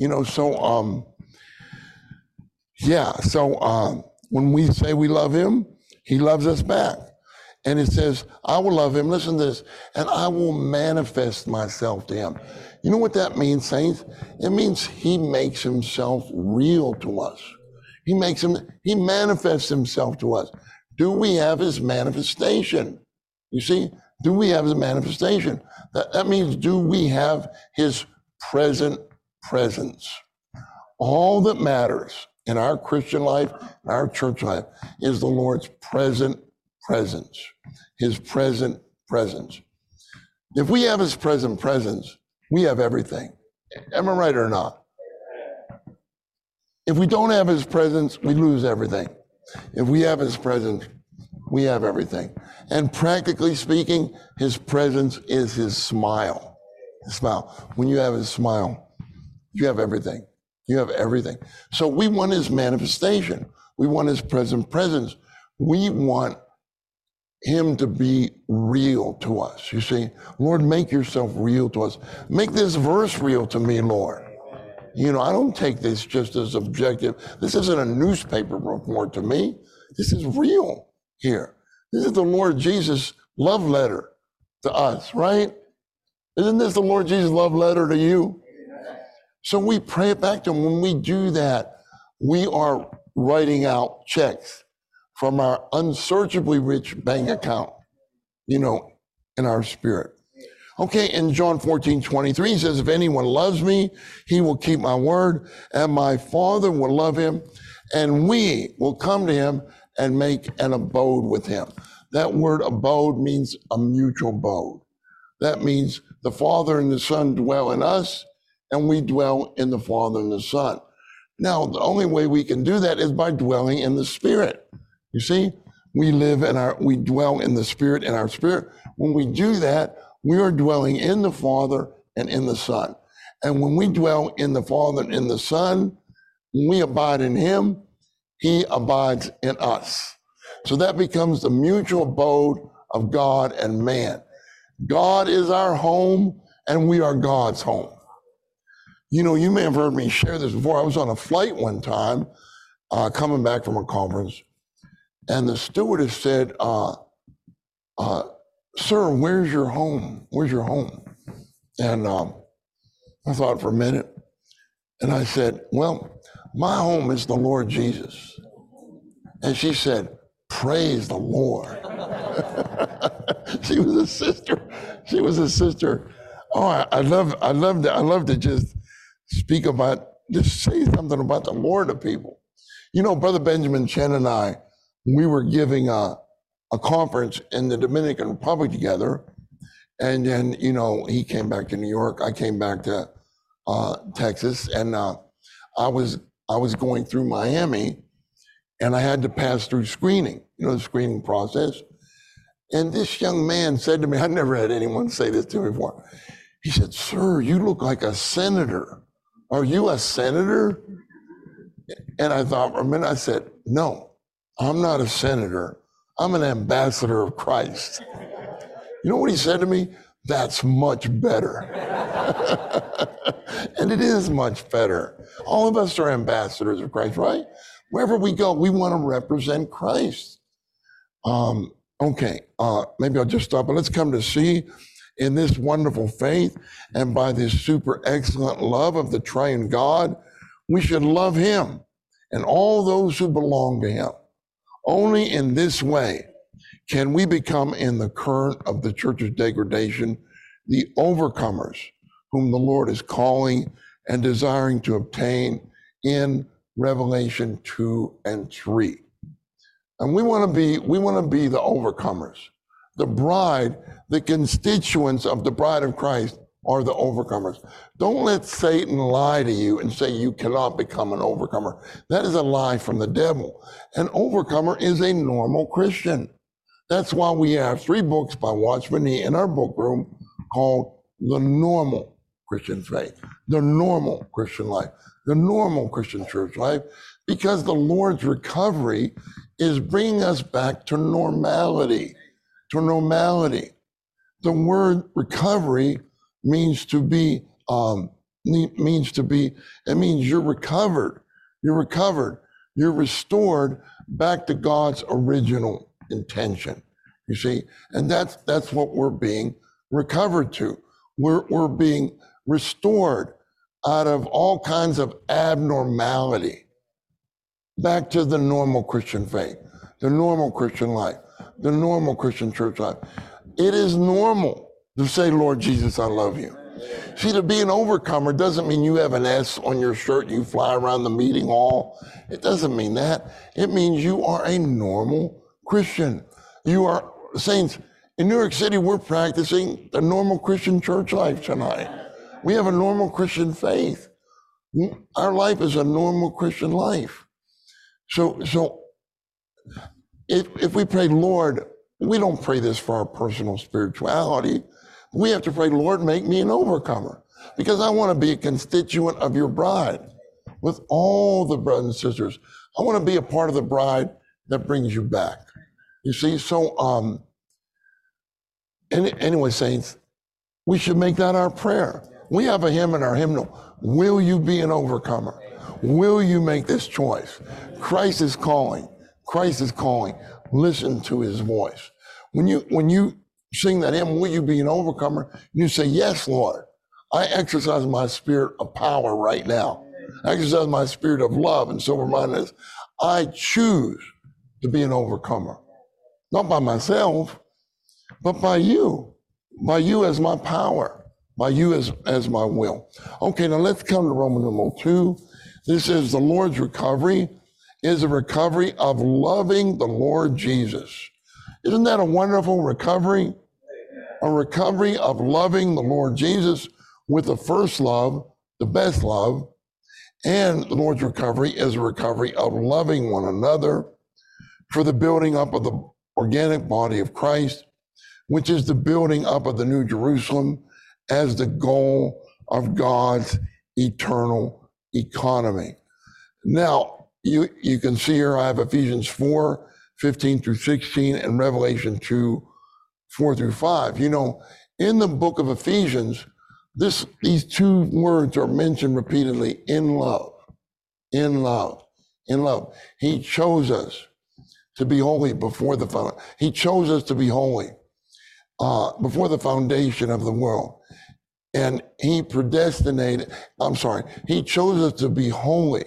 When we say we love him, he loves us back. And it says, I will love him, listen to this, and I will manifest myself to him. You know what that means, saints? It means he makes himself real to us. He manifests himself to us. Do we have his manifestation? You see, do we have his manifestation? That means, do we have his present presence? All that matters in our Christian life, in our church life, is the Lord's present presence. His present presence. If we have his present presence, we have everything. Am I right or not? If we don't have his presence, we lose everything. If we have his presence, we have everything. And practically speaking, his presence is his smile. His smile. When you have his smile, you have everything. You have everything. So we want his manifestation. We want his present presence. We want him to be real to us. You see, Lord, make yourself real to us. Make this verse real to me, Lord. I don't take this just as objective. This isn't a newspaper report to me. This is real here. This is the Lord Jesus' love letter to us, right? Isn't this the Lord Jesus' love letter to you? So we pray it back to him. When we do that, we are writing out checks from our unsearchably rich bank account, in our spirit. Okay, in John 14:23, he says, if anyone loves me, he will keep my word, and my Father will love him, and we will come to him and make an abode with him. That word abode means a mutual abode. That means the Father and the Son dwell in us, and we dwell in the Father and the Son. Now, the only way we can do that is by dwelling in the Spirit. You see, we dwell in the Spirit, in our spirit. When we do that, we are dwelling in the Father and in the Son. And when we dwell in the Father and in the Son, when we abide in him, he abides in us. So that becomes the mutual abode of God and man. God is our home, and we are God's home. You may have heard me share this before. I was on a flight one time, coming back from a conference, and the stewardess said, sir, where's your home? Where's your home? And I thought for a minute, and I said, well, my home is the Lord Jesus. And she said, praise the Lord. She was a sister. She was a sister. Oh, I love to just say something about the Lord to people. Brother Benjamin Chen and I, we were giving a conference in the Dominican Republic together. And then, he came back to New York. I came back to Texas. And I was going through Miami, and I had to pass through screening, the screening process. And this young man said to me, I never had anyone say this to me before. He said, "Sir, you look like a senator. Are you a senator?" And I thought for a minute, I said, "No, I'm not a senator. I'm an ambassador of Christ." You know what he said to me? "That's much better." And it is much better. All of us are ambassadors of Christ, right? Wherever we go, we want to represent Christ. Okay, maybe I'll just stop, but let's come to see in this wonderful faith and by this super excellent love of the triune God, we should love him and all those who belong to him. Only in this way can we become, in the current of the church's degradation, the overcomers whom the Lord is calling and desiring to obtain in Revelation 2 and 3. And we want to be the overcomers. The bride, the constituents of the bride of Christ are the overcomers. Don't let Satan lie to you and say you cannot become an overcomer. That is a lie from the devil. An overcomer is a normal Christian. That's why we have 3 books by Watchman Nee in our book room called The Normal Christian Faith, The Normal Christian Life, The Normal Christian Church Life, because the Lord's recovery is bringing us back to normality, The word recovery means you're recovered, you're restored back to God's original intention, you see? And that's what we're being recovered to. We're being restored out of all kinds of abnormality back to the normal Christian faith, the normal Christian life, the normal Christian church life. It is normal to say, "Lord Jesus, I love you." See, to be an overcomer doesn't mean you have an S on your shirt, you fly around the meeting hall. It doesn't mean that. It means you are a normal Christian. You are, saints, in New York City, we're practicing the normal Christian church life tonight. We have a normal Christian faith. Our life is a normal Christian life. So if we pray, "Lord," we don't pray this for our personal spirituality. We have to pray, "Lord, make me an overcomer," because I want to be a constituent of your bride with all the brothers and sisters. I want to be a part of the bride that brings you back. You see, so anyway, saints, we should make that our prayer. We have a hymn in our hymnal. Will you be an overcomer? Will you make this choice? Christ is calling. Christ is calling. Listen to his voice. When you sing that hymn, will you be an overcomer? You say, "Yes, Lord. I exercise my spirit of power right now. I exercise my spirit of love and sober-mindedness. I choose to be an overcomer. Not by myself, but by you as my power, by you as my will." Okay, now let's come to Roman numeral 2. This is the Lord's recovery, is a recovery of loving the Lord Jesus. Isn't that a wonderful recovery? A recovery of loving the Lord Jesus with the first love, the best love. And the Lord's recovery is a recovery of loving one another for the building up of the organic body of Christ, which is the building up of the New Jerusalem as the goal of God's eternal economy. Now, you can see here I have Ephesians 4, 15 through 16, and Revelation 2, 4 through 5. You know, in the book of Ephesians, these 2 words are mentioned repeatedly: in love, in love, in love. He chose us to be holy before the foundation. He chose us to be holy before the foundation of the world. And he chose us to be holy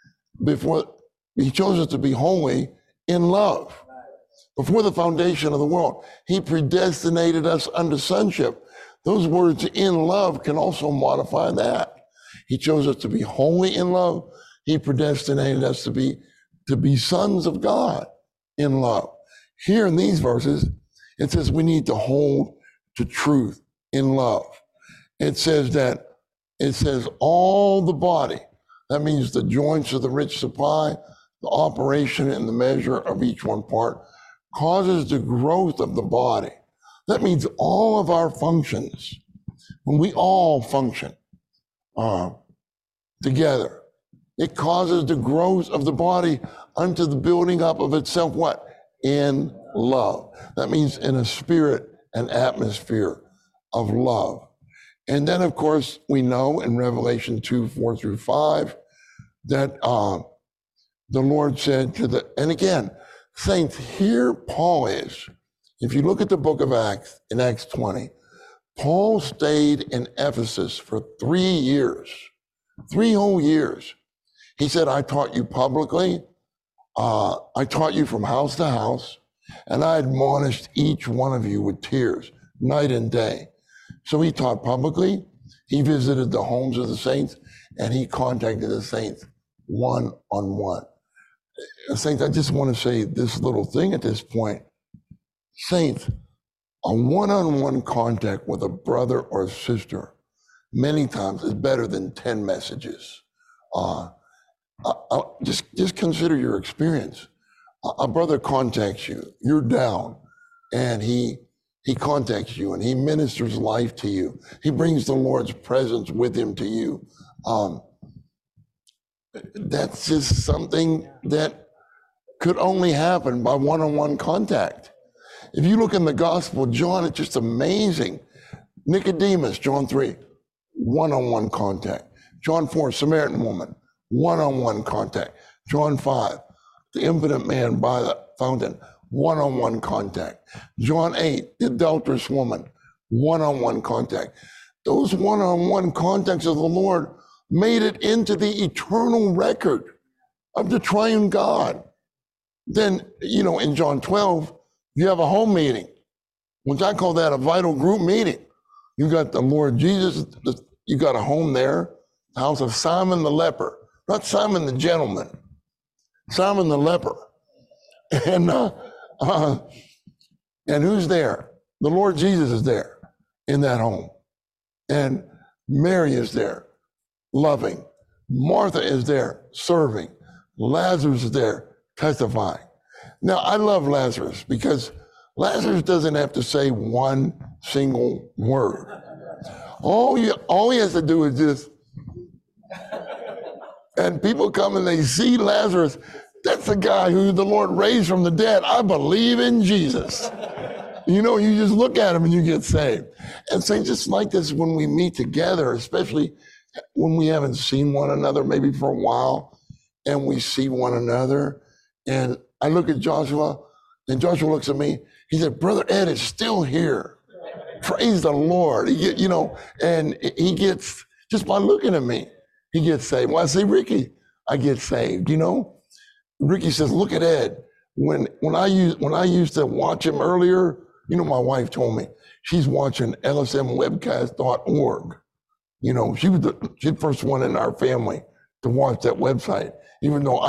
he chose us to be holy in love. Before the foundation of the world, he predestinated us unto sonship. Those words "in love" can also modify that. He chose us to be holy in love. He predestinated us to be sons of God in love. Here in these verses, it says we need to hold to truth in love. It says all the body, that means the joints of the rich supply, the operation and the measure of each one part, causes the growth of the body. That means all of our functions, when we all function together, it causes the growth of the body unto the building up of itself, what? In love. That means in a spirit and atmosphere of love. And then, of course, we know in Revelation 2:4-5, that the Lord said and again, saints, here Paul is. If you look at the book of Acts, in Acts 20, Paul stayed in Ephesus for 3 years, 3 whole years. He said, I taught you publicly, I taught you from house to house, and I admonished each one of you with tears, night and day. So he taught publicly, he visited the homes of the saints, and he contacted the saints one-on-one. Saints, I just want to say this little thing at this point. Saints, a one-on-one contact with a brother or sister many times is better than 10 messages. Just consider your experience. A brother contacts you, you're down, and he contacts you and he ministers life to you. He brings the Lord's presence with him to you. That's just something that could only happen by one-on-one contact. If you look in the Gospel of John, it's just amazing. Nicodemus, John 3, one-on-one contact. John 4, Samaritan woman, one-on-one contact. John 5, the impotent man by the fountain, one-on-one contact. John 8, the adulterous woman, one-on-one contact. Those one-on-one contacts of the Lord made it into the eternal record of the triune God. Then, in John 12, you have a home meeting, which I call that a vital group meeting. You got the Lord Jesus, you got a home there, the house of Simon the leper, not Simon the gentleman, Simon the leper. And who's there? The Lord Jesus is there in that home. And Mary is there, loving. Martha is there, serving. Lazarus is there, testifying. Now, I love Lazarus because Lazarus doesn't have to say one single word. All he has to do is just, and people come and they see Lazarus. That's the guy who the Lord raised from the dead. I believe in Jesus. You just look at him and you get saved. And so just like this, when we meet together, especially when we haven't seen one another maybe for a while, and we see one another, and I look at Joshua, and Joshua looks at me. He said, Brother Ed is still here. Praise the Lord. And he gets, just by looking at me, he gets saved. Well, I see Ricky, I get saved, Ricky says, look at Ed. When I used to watch him earlier, my wife told me she's watching lsmwebcast.org. She was the first one in our family to watch that website, even though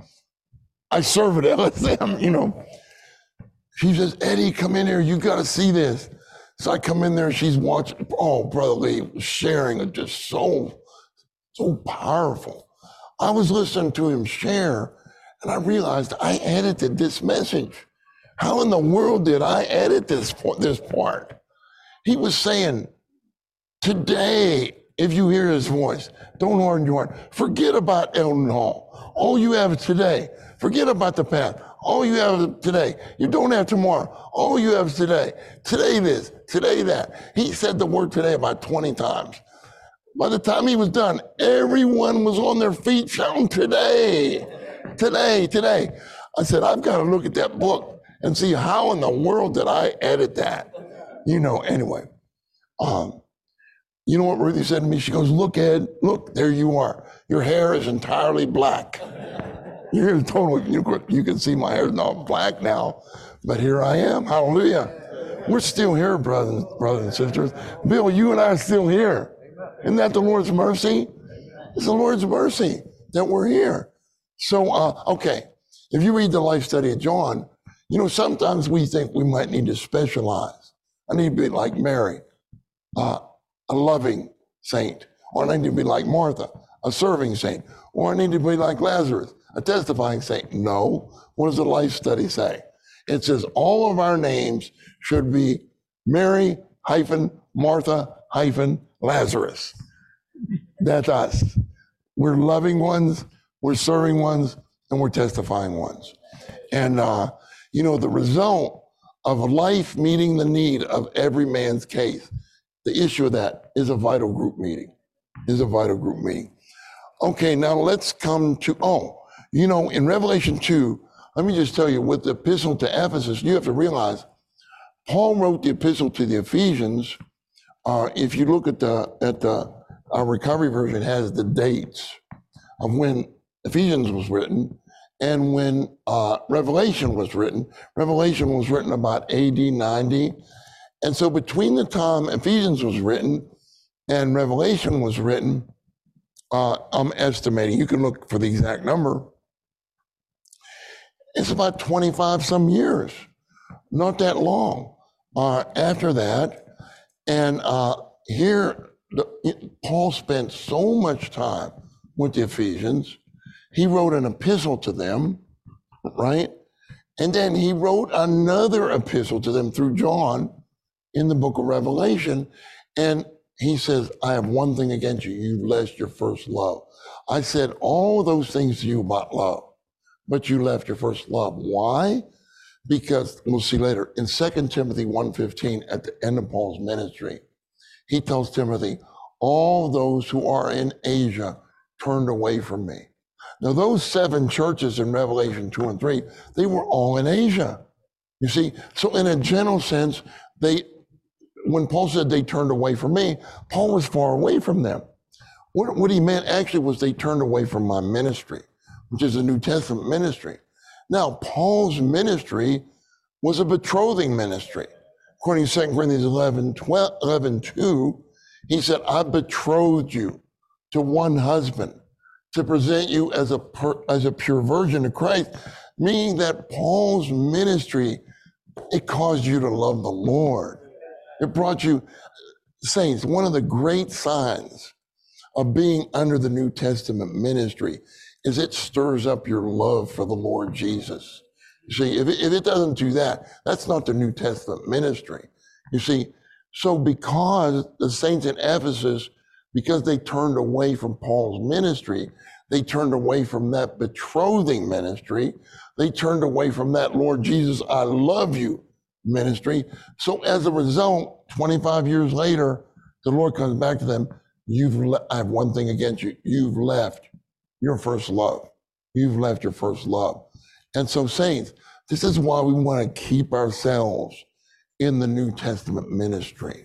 I serve at LSM, She says, Eddie, come in here. You got to see this. So I come in there. She's watching. Oh, Brother Lee sharing it, just so powerful. I was listening to him share, and I realized I edited this message. How in the world did I edit this part? He was saying, today, if you hear his voice, don't harden your heart. Forget about Eldon Hall. All you have is today. Forget about the past. All you have is today. You don't have tomorrow. All you have is today. Today this, today that. He said the word today about 20 times. By the time he was done, everyone was on their feet shouting, today, today, today. I said, I've got to look at that book and see how in the world did I edit that? Anyway. You know what Ruthie said to me? She goes, look, Ed, look, there you are. Your hair is entirely black. You're totally, you can see my hair is not black now, but here I am. Hallelujah. We're still here, brothers and sisters. Bill, you and I are still here. Isn't that the Lord's mercy? It's the Lord's mercy that we're here. So, okay, if you read the life study of John, sometimes we think we might need to specialize. I need to be like Mary, a loving saint, or I need to be like Martha, a serving saint, or I need to be like Lazarus, a testifying saint. No. What does the life study say? It says all of our names should be Mary hyphen Martha hyphen Lazarus. That's us. We're loving ones, we're serving ones, and we're testifying ones. And, the result of life meeting the need of every man's case, the issue of that is a vital group meeting, Okay, now let's come to, in Revelation 2, let me just tell you, with the epistle to Ephesus, you have to realize Paul wrote the epistle to the Ephesians. If you look at our recovery version, it has the dates of when Ephesians was written and when Revelation was written. Revelation was written about AD 90. And so between the time Ephesians was written and Revelation was written, I'm estimating, you can look for the exact number, it's about 25 some years, not that long after that. And here, Paul spent so much time with the Ephesians. He wrote an epistle to them, right? And then he wrote another epistle to them through John in the book of Revelation. And he says, I have one thing against you. You've left your first love. I said all those things to you about love, but you left your first love. Why? Because we'll see later in 2 Timothy 1:15, at the end of Paul's ministry, he tells Timothy, all those who are in Asia turned away from me. Now, those 7 churches in Revelation 2 and 3, they were all in Asia. You see, so in a general sense, when Paul said they turned away from me, Paul was far away from them. What he meant actually was they turned away from my ministry, which is a New Testament ministry. Now, Paul's ministry was a betrothing ministry. According to 2 Corinthians 11:2, he said, I betrothed you to one husband to present you as a pure virgin to Christ, meaning that Paul's ministry, it caused you to love the Lord. It brought you, saints, one of the great signs of being under the New Testament ministry is it stirs up your love for the Lord Jesus. You see, if it doesn't do that, that's not the New Testament ministry. You see, so because the saints in Ephesus, because they turned away from Paul's ministry, they turned away from that betrothing ministry, they turned away from that Lord Jesus, I love you ministry. So as a result, 25 years later, the Lord comes back to them, I have one thing against you. You've left your first love. You've left your first love. And so, saints, this is why we want to keep ourselves in the New Testament ministry.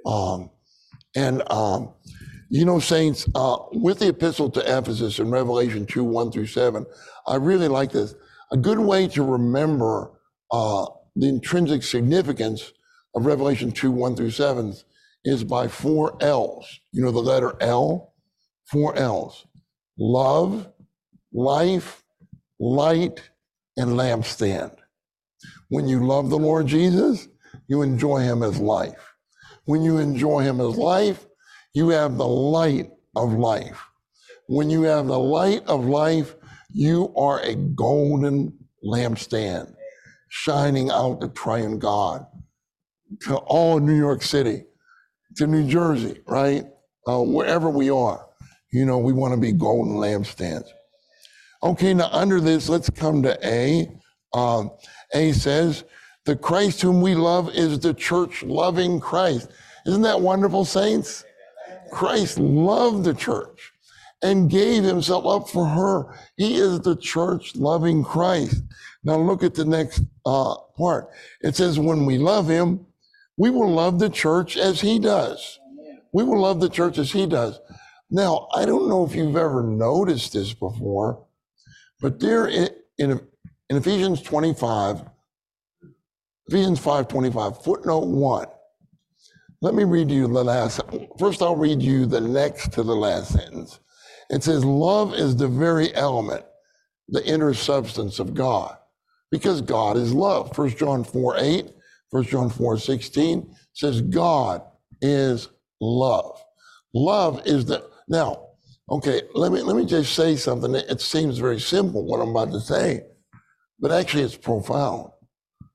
Saints, with the epistle to Ephesus in Revelation 2:1-7, I really like this. A good way to remember the intrinsic significance of Revelation 2:1-7 is by 4 L's. You know the letter L? 4 L's. Love, life, light, and lampstand. When you love the Lord Jesus, you enjoy him as life. When you enjoy him as life, you have the light of life. When you have the light of life, you are a golden lampstand shining out the triune God to all New York City, to New Jersey, right? Wherever we are, we want to be golden lampstands. Okay, now under this, let's come to A. A says, the Christ whom we love is the church loving Christ. Isn't that wonderful, saints? Christ loved the church and gave himself up for her. He is the church loving Christ. Now look at the next part. It says, when we love him, we will love the church as he does. We will love the church as he does. Now, I don't know if you've ever noticed this before, but there in Ephesians 5:25, footnote 1, let me read you the last. First, I'll read you the next to the last sentence. It says, love is the very element, the inner substance of God, because God is love. 1 John 4:8, 1 John 4:16 says God is love. Love is now, okay, let me just say something. It seems very simple what I'm about to say, but actually it's profound.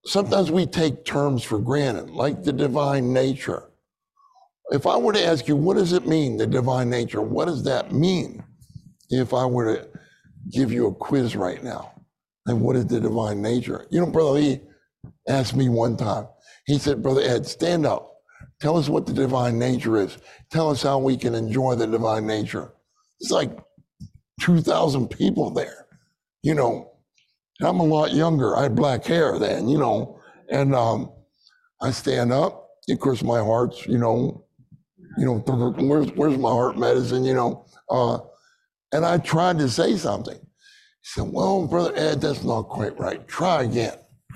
sometimes we take terms for granted, like the divine nature. If I were to ask you, what does it mean, the divine nature? What does that mean? If I were to give you a quiz right now, and what is the divine nature? You know, Brother Lee asked me one time, he said, Brother Ed, stand up. Tell us what the divine nature is. Tell us how we can enjoy the divine nature. It's like 2,000 people there, you know. I'm a lot younger. I had black hair then, you know, and I stand up. Of course, my heart's, where's my heart medicine, and I tried to say something. He said, well, Brother Ed, that's not quite right. Try again.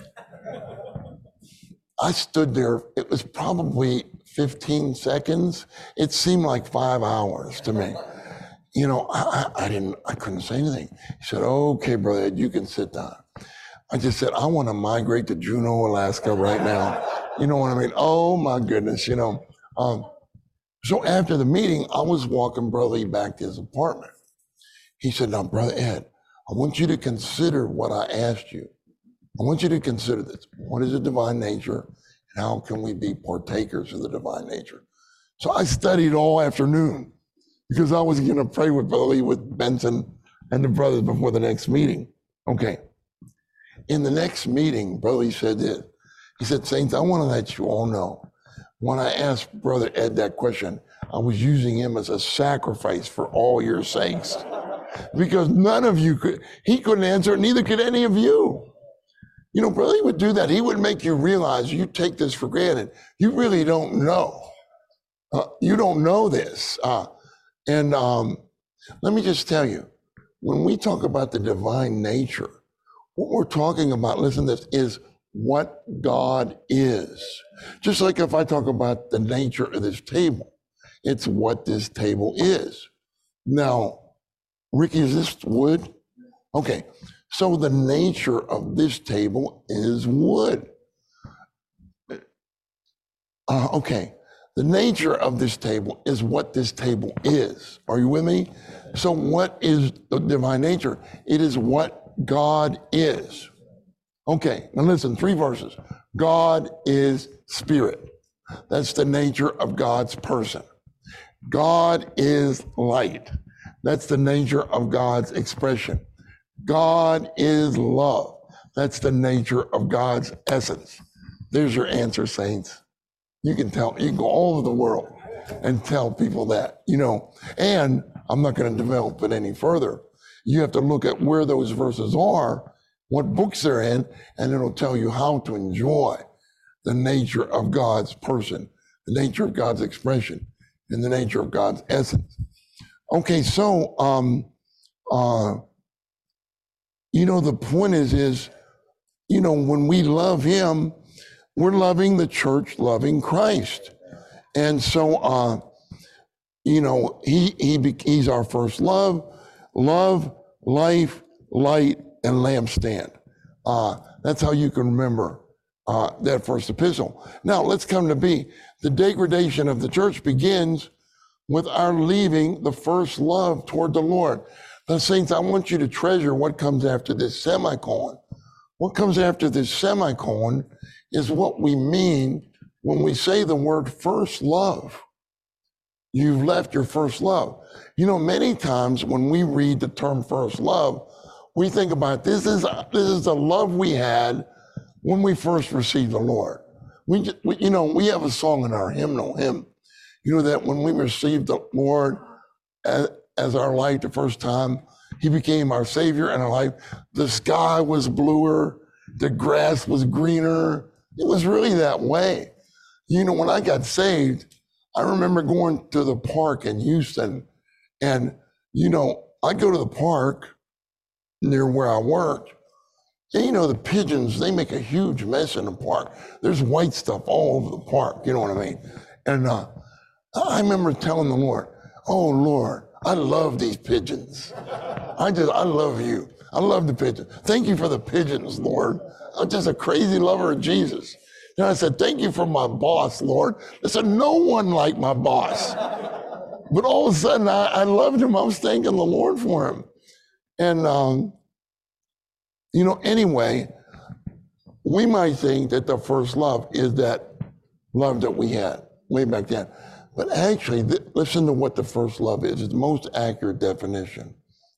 I stood there. It was probably 15 seconds. It seemed like 5 hours to me. You know, I couldn't say anything. He said, okay, Brother Ed, you can sit down. I just said, I want to migrate to Juneau, Alaska right now. You know what I mean? Oh my goodness, So after the meeting, I was walking Brother Lee back to his apartment. He said, now, Brother Ed, I want you to consider what I asked you. I want you to consider this. What is the divine nature, and how can we be partakers of the divine nature? So I studied all afternoon because I was going to pray with Brother Lee, with Benson and the brothers before the next meeting. Okay. In the next meeting, Brother Lee said this. He said, Saints, I want to let you all know, when I asked Brother Ed that question, I was using him as a sacrifice for all your sakes. Because none of you he couldn't answer it, neither could any of you. You know, Brother Lee would do that. He would make you realize you take this for granted. You really don't know. You don't know this. And let me just tell you, when we talk about the divine nature, what we're talking about, listen to this, is what God is. Just like if I talk about the nature of this table, it's what this table is. Now, Ricky, is this wood? Okay, so the nature of this table is wood. Okay, the nature of this table is what this table is. Are you with me? So what is the divine nature? It is what God is. Okay, now listen, 3 verses. God is spirit. That's the nature of God's person. God is light. That's the nature of God's expression. God is love. That's the nature of God's essence. There's your answer, saints. You can go all over the world and tell people that, and I'm not going to develop it any further. You have to look at where those verses are, what books they're in, and it'll tell you how to enjoy the nature of God's person, the nature of God's expression, and the nature of God's essence. Okay, so, the point is, when we love him, we're loving the church, loving Christ. And so, he's our first love, life, light, and lampstand. That's how you can remember that first epistle. Now, let's come to B. The degradation of the church begins with our leaving the first love toward the Lord. Now, saints, I want you to treasure what comes after this semicolon. What comes after this semicolon is what we mean when we say the word first love. You've left your first love. Many times when we read the term first love, we think about this is the love we had when we first received the Lord. We have a song in our hymnal hymn, that when we received the Lord as our life the first time, he became our Savior and our life. The sky was bluer, the grass was greener. It was really that way. When I got saved, I remember going to the park in Houston, and, I go to the park near where I worked, and, the pigeons, they make a huge mess in the park. There's white stuff all over the park, you know what I mean? And I remember telling the Lord, oh, Lord, I love these pigeons. I love you. I love the pigeons. Thank you for the pigeons, Lord. I'm just a crazy lover of Jesus. And I said, thank you for my boss, Lord. I said, no one like my boss. But all of a sudden, I loved him. I was thanking the Lord for him. And, anyway, we might think that the first love is that love that we had way back then. But actually, listen to what the first love is. It's the most accurate definition.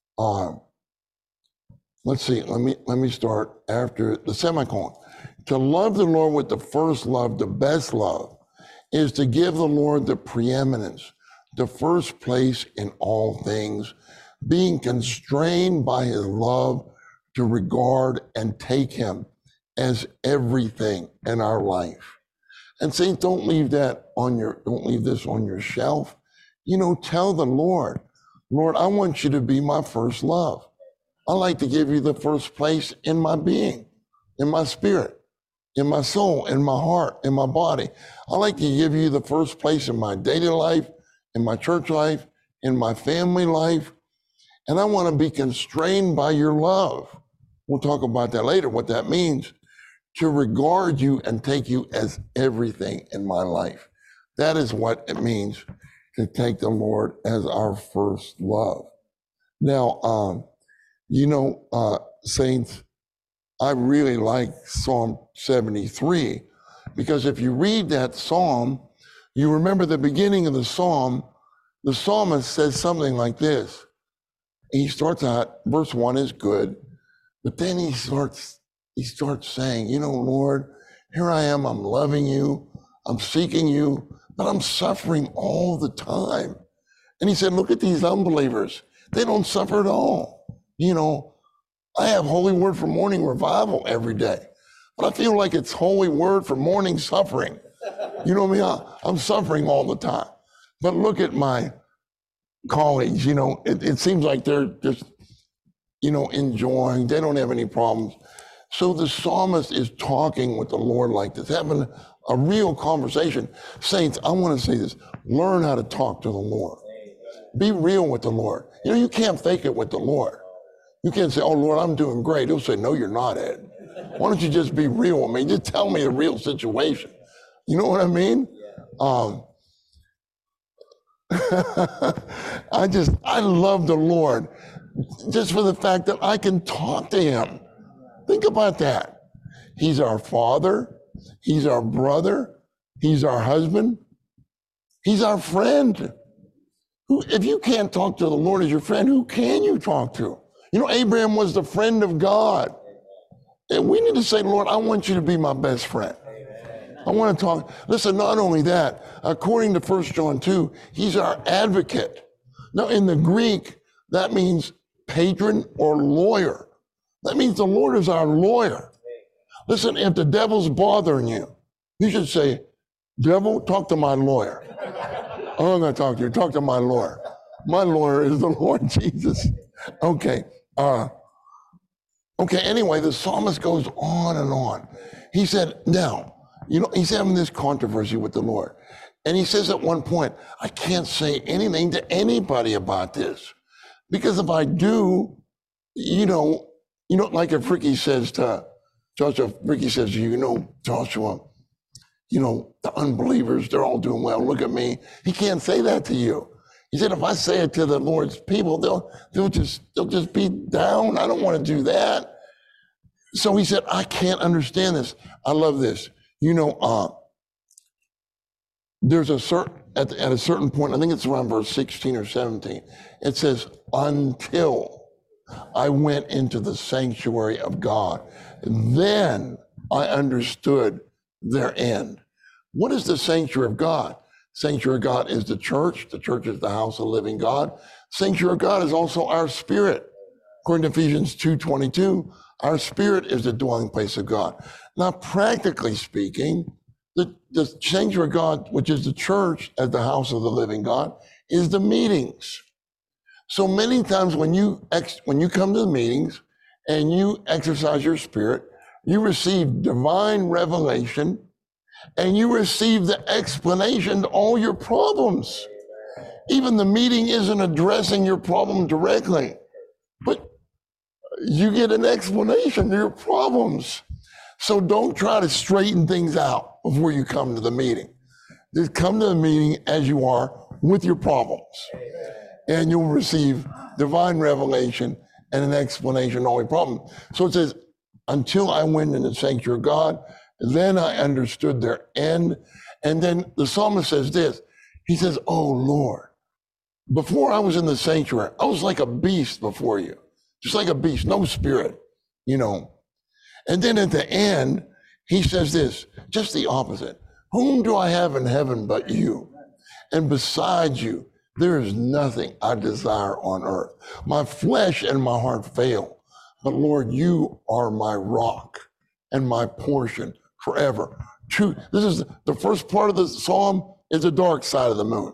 Let's see, let me start after the semicolon. To love the Lord with the first love, the best love, is to give the Lord the preeminence, the first place in all things, being constrained by his love to regard and take him as everything in our life. And saints, don't leave this on your shelf. Tell the Lord, I want you to be my first love. I like to give you the first place in my being, in my spirit, in my soul, in my heart, in my body. I like to give you the first place in my daily life, in my church life, in my family life. And I want to be constrained by your love. We'll talk about that later, what that means. To regard you and take you as everything in my life. That is what it means to take the Lord as our first love. Now, saints, I really like Psalm 73, because if you read that psalm, you remember the beginning of the psalm, the psalmist says something like this. He starts out, verse 1 is good, but then he starts saying, Lord, here I am, I'm loving you, I'm seeking you, but I'm suffering all the time. And he said, look at these unbelievers. They don't suffer at all. I have Holy Word for Morning Revival every day, but I feel like it's Holy Word for morning suffering. You know what I mean? I'm suffering all the time. But look at my colleagues, it seems like they're just, enjoying, they don't have any problems. So the psalmist is talking with the Lord like this, having a real conversation. Saints, I want to say this, learn how to talk to the Lord. Be real with the Lord. You can't fake it with the Lord. You can't say, oh, Lord, I'm doing great. He'll say, no, you're not, Ed. Why don't you just be real with me? Just tell me the real situation. You know what I mean? I love the Lord just for the fact that I can talk to him. Think about that. He's our Father. He's our brother. He's our husband. He's our friend. If you can't talk to the Lord as your friend, who can you talk to? Abraham was the friend of God. And we need to say, Lord, I want you to be my best friend. I want to talk. Listen, not only that, according to 1 John 2, he's our advocate. Now, in the Greek, that means patron or lawyer. That means the Lord is our lawyer. Listen, if the devil's bothering you, you should say, devil, talk to my lawyer. Oh, I'm going to talk to you. Talk to my lawyer. My lawyer is the Lord Jesus. Okay. Anyway, the psalmist goes on and on. He said, now, he's having this controversy with the Lord. And he says at one point, I can't say anything to anybody about this. Because if I do, like if Ricky says to Joshua, Joshua, the unbelievers, they're all doing well. Look at me. He can't say that to you. He said, if I say it to the Lord's people, they'll just be down. I don't want to do that. So he said, I can't understand this. I love this. There's at a certain point, I think it's around verse 16 or 17, it says, until I went into the sanctuary of God, then I understood their end. What is the sanctuary of God? Sanctuary of God is the church. The church is the house of the living God. Sanctuary of God is also our spirit. According to Ephesians 2:22, our spirit is the dwelling place of God. Now, practically speaking, the sanctuary of God, which is the church as the house of the living God, is the meetings. So many times when you come to the meetings and you exercise your spirit, you receive divine revelation and you receive the explanation to all your problems. Even the meeting isn't addressing your problem directly, but you get an explanation to your problems. So don't try to straighten things out before you come to the meeting. Just come to the meeting as you are with your problems. And you'll receive divine revelation and an explanation of all your problems. So it says, until I went in the sanctuary of God. Then I understood their end. And then the psalmist says this. He says, oh, Lord, before I was in the sanctuary, I was like a beast before you, just like a beast, no spirit, you know. And then at the end, he says this, just the opposite. Whom do I have in heaven but you? And besides you, there is nothing I desire on earth. My flesh and my heart fail, but Lord, you are my rock and my portion forever. True. This is the first part of the psalm is the dark side of the moon.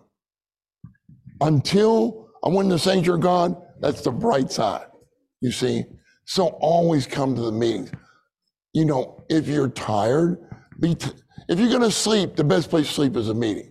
Until I went in the sanctuary of God, that's the bright side, you see. So always come to the meetings. You know, if you're tired, if you're going to sleep, the best place to sleep is a meeting.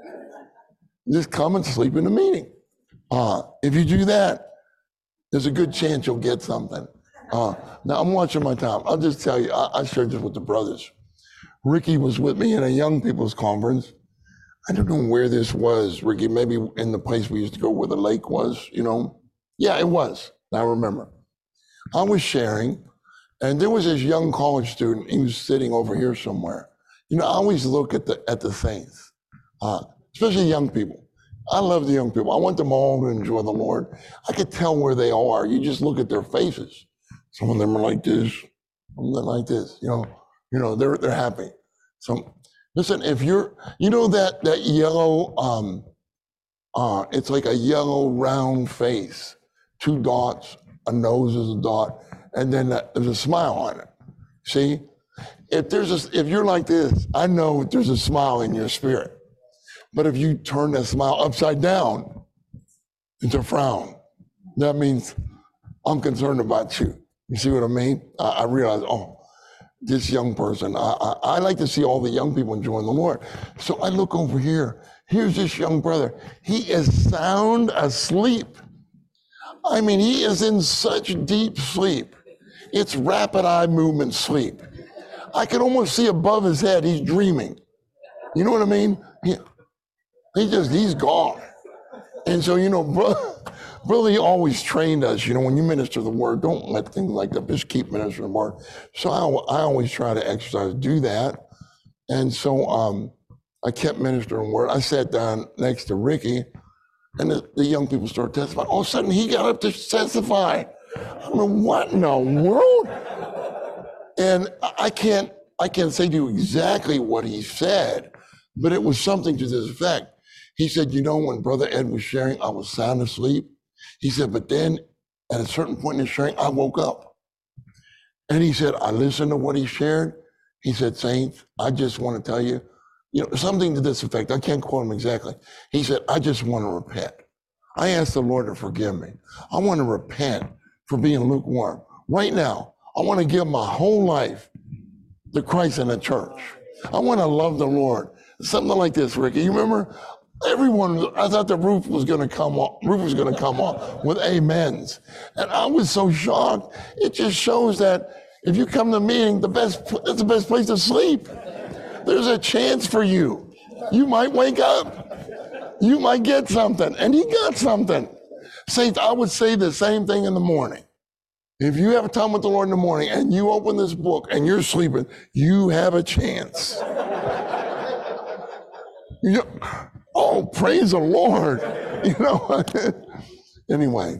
Just come and sleep in a meeting. If you do that, there's a good chance you'll get something. Now, I'm watching my time. I'll just tell you, I shared this with the brothers. Ricky was with me in a young people's conference. I don't know where this was, Ricky, maybe in the place we used to go where the lake was, you know? Yeah, it was. I remember. I was sharing, and there was this young college student. He was sitting over here somewhere. You know, I always look at the saints, especially young people. I love the young people. I want them all to enjoy the Lord. I could tell where they are. You just look at their faces. Some of them are like this, some of them like this. You know, they're happy. So listen, if you're, you know that yellow, it's like a yellow round face, 2 dots, a nose is a dot, and then there's a smile on it. See, if you're like this, I know there's a smile in your spirit. But if you turn that smile upside down, it's a frown. That means I'm concerned about you. You see what I mean? I realize, this young person, I like to see all the young people enjoying the Lord. So I look over here. Here's this young brother. He is sound asleep. I mean, he is in such deep sleep. It's rapid eye movement sleep. I can almost see above his head, he's dreaming. You know what I mean? He's gone. And so, you know, brother, he always trained us, you know, when you minister the word, don't let things like that, just keep ministering the word. So I always try to exercise, do that. And so I kept ministering the word. I sat down next to Ricky, and the young people started testifying. All of a sudden, he got up to testify. I mean, what in the world? And I can't say to you exactly what he said, but it was something to this effect. He said, you know, when Brother Ed was sharing, I was sound asleep. He said, but then at a certain point in sharing, I woke up. And he said, I listened to what he shared. He said, Saints, I just want to tell you, you know, something to this effect. I can't quote him exactly. He said, I just want to repent. I asked the Lord to forgive me. I want to repent for being lukewarm. Right now, I want to give my whole life to Christ and the church. I want to love the Lord. Something like this, Ricky. You remember? I thought the roof was going to come off with amens. And I was so shocked. It just shows that if you come to a meeting, that's the best place to sleep. There's a chance for you. You might wake up. You might get something. And he got something. Saints, I would say the same thing in the morning. If you have time with the Lord in the morning and you open this book and you're sleeping, you have a chance. Oh, praise the Lord. You know, anyway,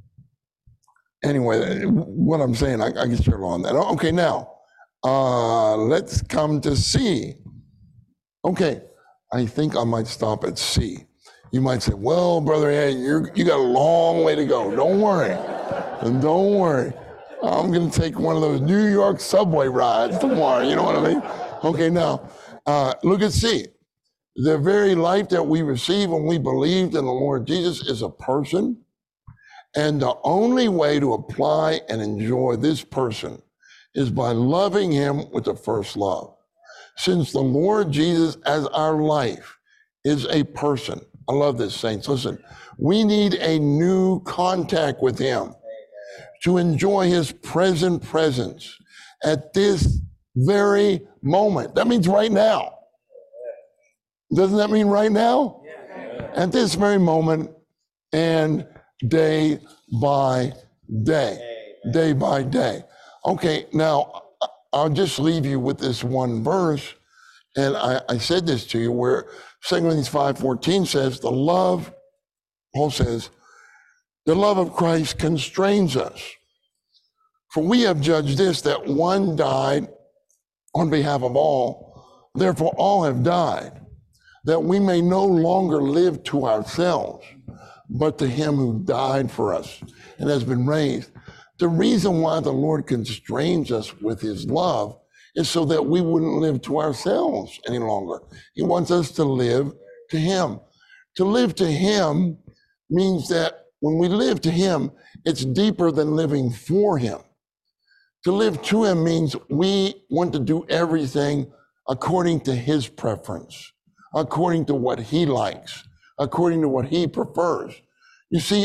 what I'm saying, I can share on that. Okay, now, let's come to C. Okay, I think I might stop at C. You might say, well, Brother Ed, you got a long way to go. Don't worry. Don't worry. I'm going to take one of those New York subway rides tomorrow. You know what I mean? Okay, now, look at C. The very life that we receive when we believed in the Lord Jesus is a person. And the only way to apply and enjoy this person is by loving him with the first love. Since the Lord Jesus as our life is a person. I love this, saints. Listen, we need a new contact with him to enjoy his present presence at this very moment. That means right now. Doesn't that mean right now? At this very moment and day by day. Day by day. Okay, now I'll just leave you with this one verse. And I said this to you where 2 Corinthians 5:14 says, Paul says, the love of Christ constrains us. For we have judged this, that one died on behalf of all, therefore all have died, that we may no longer live to ourselves, but to him who died for us and has been raised. The reason why the Lord constrains us with his love is so that we wouldn't live to ourselves any longer. He wants us to live to him. To live to him means that when we live to him, it's deeper than living for him. To live to him means we want to do everything according to his preference, according to what he likes, according to what he prefers. You see,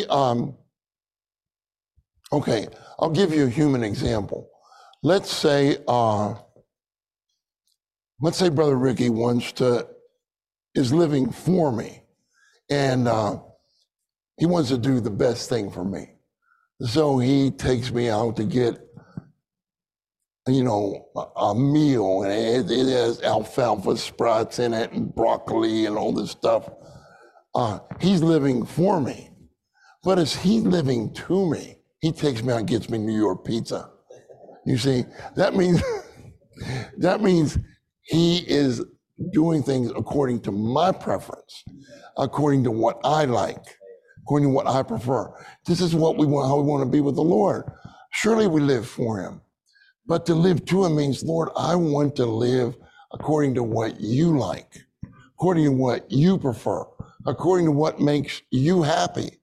okay, I'll give you a human example. Let's say Brother Ricky is living for me, and he wants to do the best thing for me. So he takes me out to get, a meal, and it has alfalfa sprouts in it and broccoli and all this stuff. He's living for me. But as he's living to me, he takes me out and gets me New York pizza. You see, that means he is doing things according to my preference, according to what I like, according to what I prefer. This is what we want, how we want to be with the Lord. Surely we live for him. But to live to him means, Lord, I want to live according to what you like, according to what you prefer, according to what makes you happy.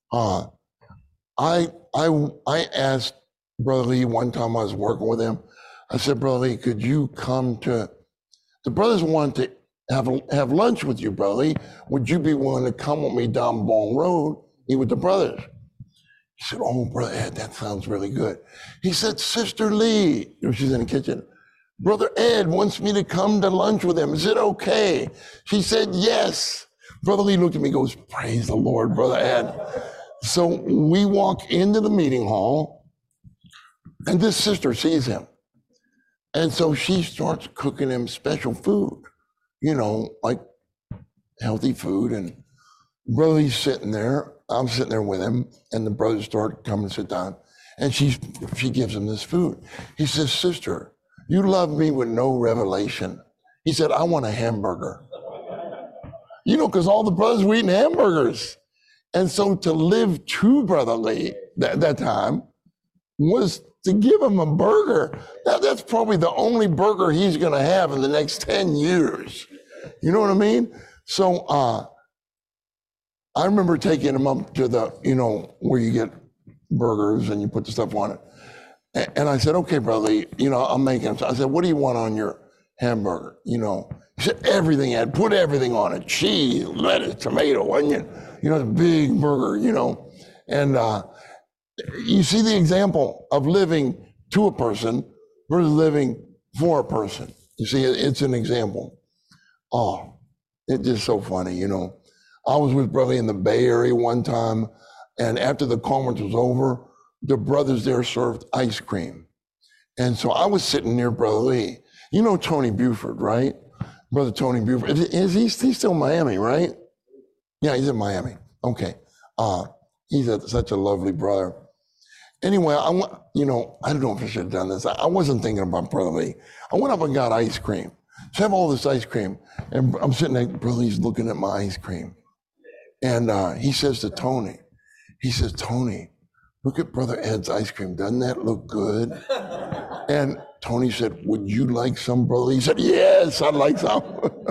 I asked Brother Lee one time I was working with him. I said, Brother Lee, could you come to, the brothers want to have lunch with you, Brother Lee. Would you be willing to come with me down Ball Road, eat with the brothers? He said, oh, Brother Ed, that sounds really good. He said, Sister Lee, she's in the kitchen, Brother Ed wants me to come to lunch with him. Is it okay? She said, yes. Brother Lee looked at me and goes, praise the Lord, Brother Ed. So we walk into the meeting hall, and this sister sees him. And so she starts cooking him special food, like healthy food. And Brother Lee's sitting there. I'm sitting there with him, and the brothers start coming to sit down, and she gives him this food. He says, Sister, you love me with no revelation. He said, I want a hamburger. Because all the brothers were eating hamburgers. And so to live to Brother Lee that time was to give him a burger. That's probably the only burger he's going to have in the next 10 years. You know what I mean? So I remember taking him up to the, where you get burgers and you put the stuff on it. And I said, okay, Brother Lee, I'll make him. So I said, what do you want on your hamburger? He said, everything, Ed, put everything on it. Cheese, lettuce, tomato, onion, the big burger, And you see the example of living to a person versus living for a person. You see, it's an example. Oh, it's just so funny, I was with Brother Lee in the Bay Area one time, and after the conference was over, the brothers there served ice cream. And so I was sitting near Brother Lee. You know Tony Buford, right? Brother Tony Buford. He's still in Miami, right? Yeah, he's in Miami. Okay. He's such a lovely brother. Anyway, I don't know if I should have done this. I wasn't thinking about Brother Lee. I went up and got ice cream. So I have all this ice cream, and I'm sitting there, Brother Lee's looking at my ice cream. And he says to Tony, Tony, look at Brother Ed's ice cream. Doesn't that look good? And Tony said, would you like some, Brother? He said, yes, I'd like some.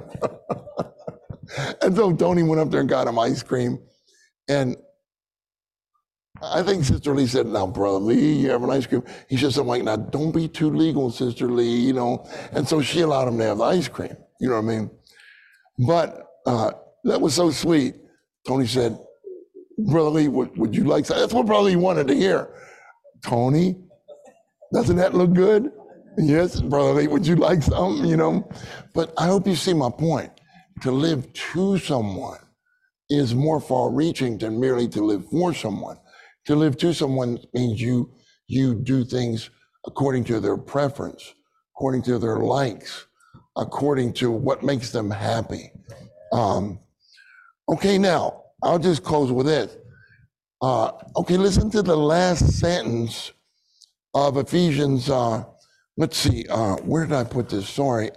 And so Tony went up there and got him ice cream. And I think Sister Lee said, now, Brother Lee, you have an ice cream? He said something like, now, don't be too legal, Sister Lee, And so she allowed him to have the ice cream. You know what I mean? But that was so sweet. Tony said, Brother Lee, would you like some? That's what Brother Lee wanted to hear. Tony, doesn't that look good? Yes, Brother Lee, would you like some? But I hope you see my point. To live to someone is more far-reaching than merely to live for someone. To live to someone means you do things according to their preference, according to their likes, according to what makes them happy. Okay, now, I'll just close with this. Okay, listen to the last sentence of Ephesians. Let's see, where did I put this? Sorry.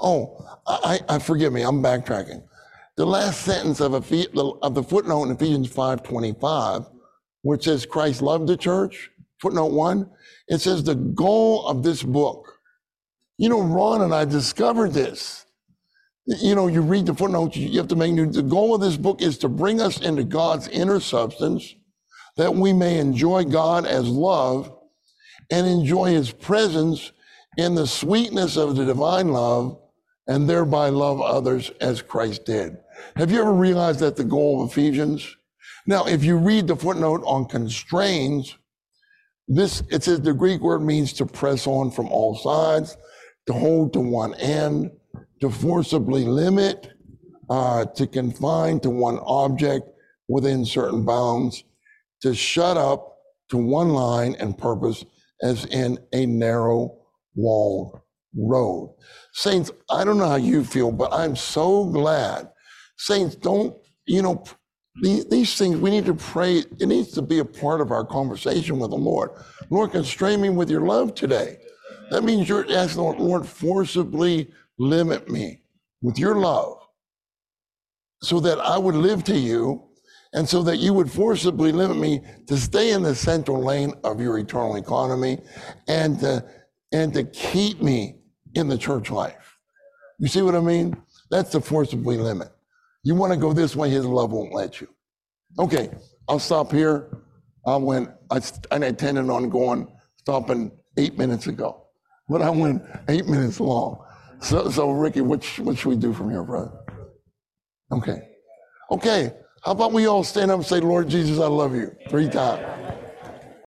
I forgive me, I'm backtracking. The last sentence of the footnote in Ephesians 5:25, which says Christ loved the church, footnote 1, it says the goal of this book. You know, Ron and I discovered this. You know, you read the footnotes, you have to make the goal of this book is to bring us into God's inner substance, that we may enjoy God as love and enjoy his presence in the sweetness of the divine love, and thereby love others as Christ did. Have you ever realized that the goal of Ephesians? Now, if you read the footnote on constraints, it says the Greek word means to press on from all sides, to hold to one end, to forcibly limit, to confine to one object within certain bounds, to shut up to one line and purpose as in a narrow walled road. Saints, I don't know how you feel, but I'm so glad. Saints, don't, these things, we need to pray. It needs to be a part of our conversation with the Lord. Lord, constrain me with your love today. That means you're asking the Lord, forcibly limit me with your love so that I would live to you and so that you would forcibly limit me to stay in the central lane of your eternal economy and to keep me in the church life. You see what I mean? That's the forcibly limit. You want to go this way, his love won't let you. Okay, I'll stop here. I intended on stopping 8 minutes ago, but I went 8 minutes long. So Ricky, what should we do from here, brother? Okay. How about we all stand up and say, Lord Jesus, I love you 3 times.